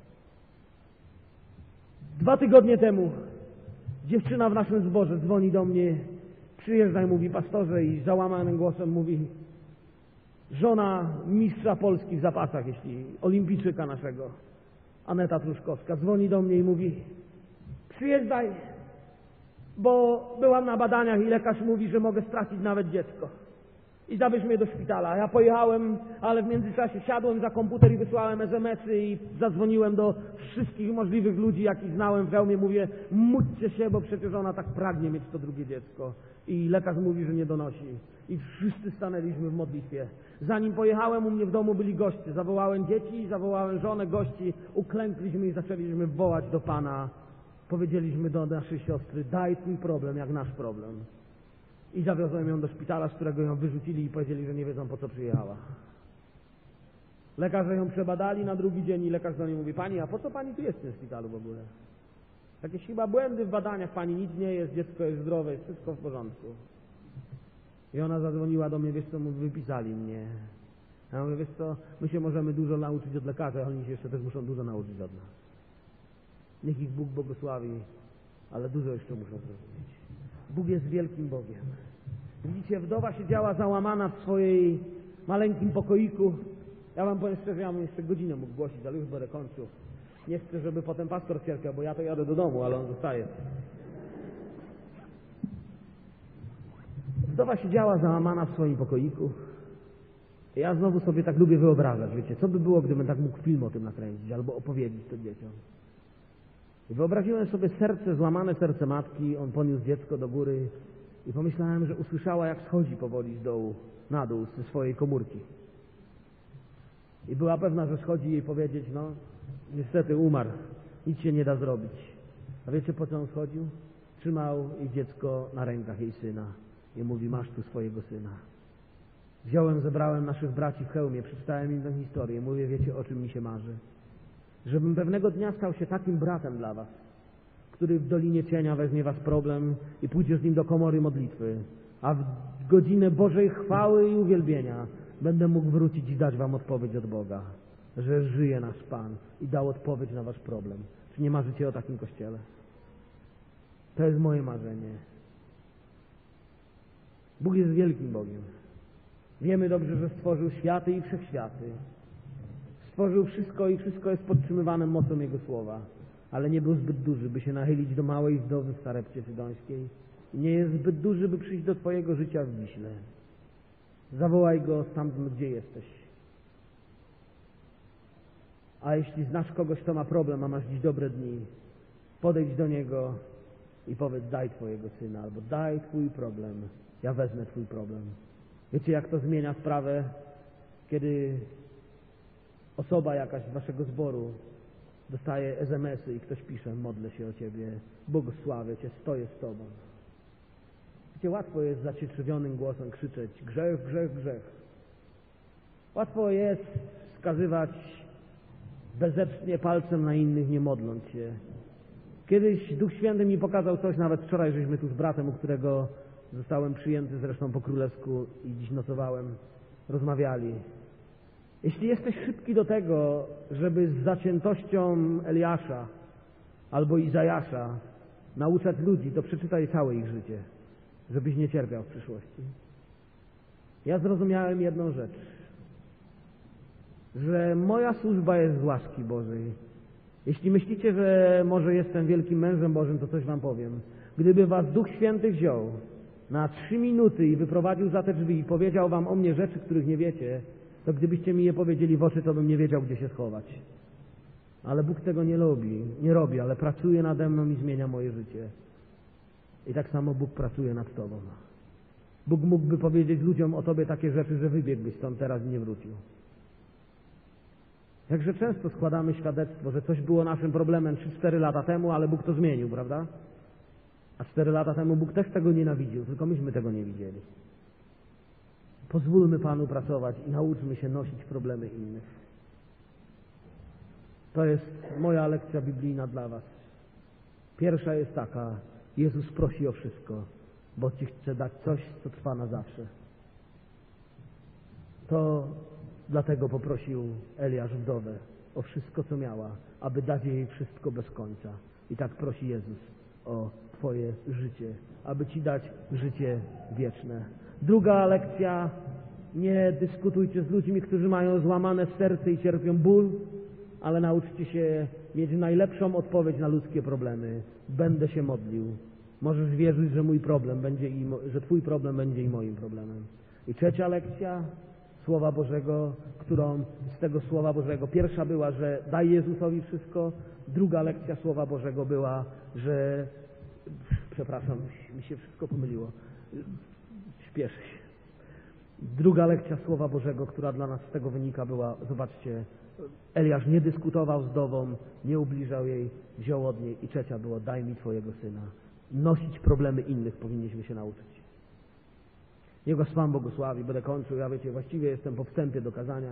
Dwa tygodnie temu dziewczyna w naszym zborze dzwoni do mnie, przyjeżdża i mówi, pastorze, i załamanym głosem mówi, żona mistrza Polski w zapasach, jeśli olimpijczyka naszego, Aneta Truszkowska, dzwoni do mnie i mówi, przyjeżdżaj, bo byłam na badaniach i lekarz mówi, że mogę stracić nawet dziecko. I zabierz mnie do szpitala. Ja pojechałem, ale w międzyczasie siadłem za komputer i wysłałem es em esy i zadzwoniłem do wszystkich możliwych ludzi, jakich znałem w Chełmie. Mówię, módlcie się, bo przecież ona tak pragnie mieć to drugie dziecko. I lekarz mówi, że nie donosi. I wszyscy stanęliśmy w modlitwie. Zanim pojechałem, u mnie w domu byli goście. Zawołałem dzieci, zawołałem żonę, gości. Uklękliśmy i zaczęliśmy wołać do Pana. Powiedzieliśmy do naszej siostry, daj twój problem jak nasz problem. I zawiozłem ją do szpitala, z którego ją wyrzucili i powiedzieli, że nie wiedzą, po co przyjechała. Lekarze ją przebadali na drugi dzień i lekarz do niej mówi, pani, a po co pani tu jest w tym szpitalu w ogóle? Jakieś chyba błędy w badaniach, pani, nic nie jest, dziecko jest zdrowe, jest wszystko w porządku. I ona zadzwoniła do mnie, wiesz co, wypisali mnie. Ja mówię, wiesz co, my się możemy dużo nauczyć od lekarzy, ale oni się jeszcze też muszą dużo nauczyć od nas. Niech ich Bóg błogosławi, ale dużo jeszcze muszą zrozumieć. Bóg jest wielkim Bogiem. Widzicie, wdowa siedziała załamana w swojej maleńkim pokoiku. Ja wam powiem szczerze, ja bym jeszcze godzinę mógł głosić, ale już będę kończył. Nie chcę, żeby potem pastor cierpiał, bo ja to jadę do domu, ale on zostaje. Wdowa siedziała załamana w swoim pokoiku. Ja znowu sobie tak lubię wyobrażać, wiecie, co by było, gdybym tak mógł film o tym nakręcić, albo opowiedzieć to dzieciom. I wyobraziłem sobie serce, złamane serce matki, on poniósł dziecko do góry i pomyślałem, że usłyszała, jak schodzi powoli z dołu, na dół, ze swojej komórki. I była pewna, że schodzi jej powiedzieć, no, niestety umarł, nic się nie da zrobić. A wiecie, po co on schodził? Trzymał jej dziecko na rękach, jej syna i mówi, masz tu swojego syna. Wziąłem, zebrałem naszych braci w hełmie, przeczytałem im tę historię. Mówię, wiecie, o czym mi się marzy? Żebym pewnego dnia stał się takim bratem dla was, który w Dolinie Cienia weźmie was problem i pójdzie z nim do komory modlitwy, a w godzinę Bożej chwały i uwielbienia będę mógł wrócić i dać wam odpowiedź od Boga, że żyje nasz Pan i dał odpowiedź na wasz problem. Czy nie marzycie o takim Kościele? To jest moje marzenie. Bóg jest wielkim Bogiem. Wiemy dobrze, że stworzył światy i wszechświaty. Stworzył wszystko i wszystko jest podtrzymywane mocą Jego słowa. Ale nie był zbyt duży, by się nachylić do małej wdowy w Sarepcie Sydońskiej. I nie jest zbyt duży, by przyjść do twojego życia w Wiśle. Zawołaj Go stamtąd, gdzie jesteś. A jeśli znasz kogoś, kto ma problem, a masz dziś dobre dni, podejdź do niego i powiedz, daj twojego syna, albo daj twój problem, ja wezmę twój problem. Wiecie, jak to zmienia sprawę, kiedy osoba jakaś z waszego zboru dostaje es em esy i ktoś pisze, modlę się o ciebie, błogosławię cię, stoję z tobą. Wiecie, łatwo jest zacietrzewionym głosem krzyczeć grzech, grzech, grzech. Łatwo jest wskazywać bezecznie palcem na innych, nie modląc się. Kiedyś Duch Święty mi pokazał coś, nawet wczoraj żeśmy tu z bratem, u którego zostałem przyjęty zresztą po królewsku i dziś nocowałem, rozmawiali. Jeśli jesteś szybki do tego, żeby z zaciętością Eliasza albo Izajasza nauczać ludzi, to przeczytaj całe ich życie, żebyś nie cierpiał w przyszłości. Ja zrozumiałem jedną rzecz, że moja służba jest z łaski Bożej. Jeśli myślicie, że może jestem wielkim mężem Bożym, to coś wam powiem. Gdyby was Duch Święty wziął na trzy minuty i wyprowadził za te drzwi i powiedział wam o mnie rzeczy, których nie wiecie, to gdybyście mi je powiedzieli w oczy, to bym nie wiedział, gdzie się schować. Ale Bóg tego nie lubi, nie robi, ale pracuje nade mną i zmienia moje życie. I tak samo Bóg pracuje nad tobą. Bóg mógłby powiedzieć ludziom o tobie takie rzeczy, że wybiegłbyś stąd teraz i nie wrócił. Jakże często składamy świadectwo, że coś było naszym problemem trzy cztery lata temu, ale Bóg to zmienił, prawda? A cztery lata temu Bóg też tego nienawidził, tylko myśmy tego nie widzieli. Pozwólmy Panu pracować i nauczmy się nosić problemy innych. To jest moja lekcja biblijna dla was. Pierwsza jest taka: Jezus prosi o wszystko, bo Ci chce dać coś, co trwa na zawsze. To dlatego poprosił Eliasz wdowę o wszystko, co miała, aby dać jej wszystko bez końca. I tak prosi Jezus o Twoje życie, aby Ci dać życie wieczne. Druga lekcja: nie dyskutujcie z ludźmi, którzy mają złamane serce i cierpią ból, ale nauczcie się mieć najlepszą odpowiedź na ludzkie problemy. Będę się modlił. Możesz wierzyć, że mój problem będzie i mo- że Twój problem będzie i moim problemem. I trzecia lekcja Słowa Bożego, którą z tego Słowa Bożego pierwsza była, że daj Jezusowi wszystko. Druga lekcja Słowa Bożego była, że przepraszam, mi się wszystko pomyliło. Śpieszę się. Druga lekcja Słowa Bożego, która dla nas z tego wynika, była, zobaczcie, Eliasz nie dyskutował z wdową, nie ubliżał jej, wziął od niej. I trzecia było: daj mi Twojego syna. Nosić problemy innych powinniśmy się nauczyć. Niech Was Pan błogosławi. Będę kończył. Ja wiecie, właściwie jestem po wstępie do kazania.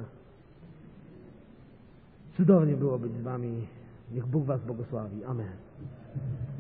Cudownie było być z Wami. Niech Bóg Was błogosławi. Amen.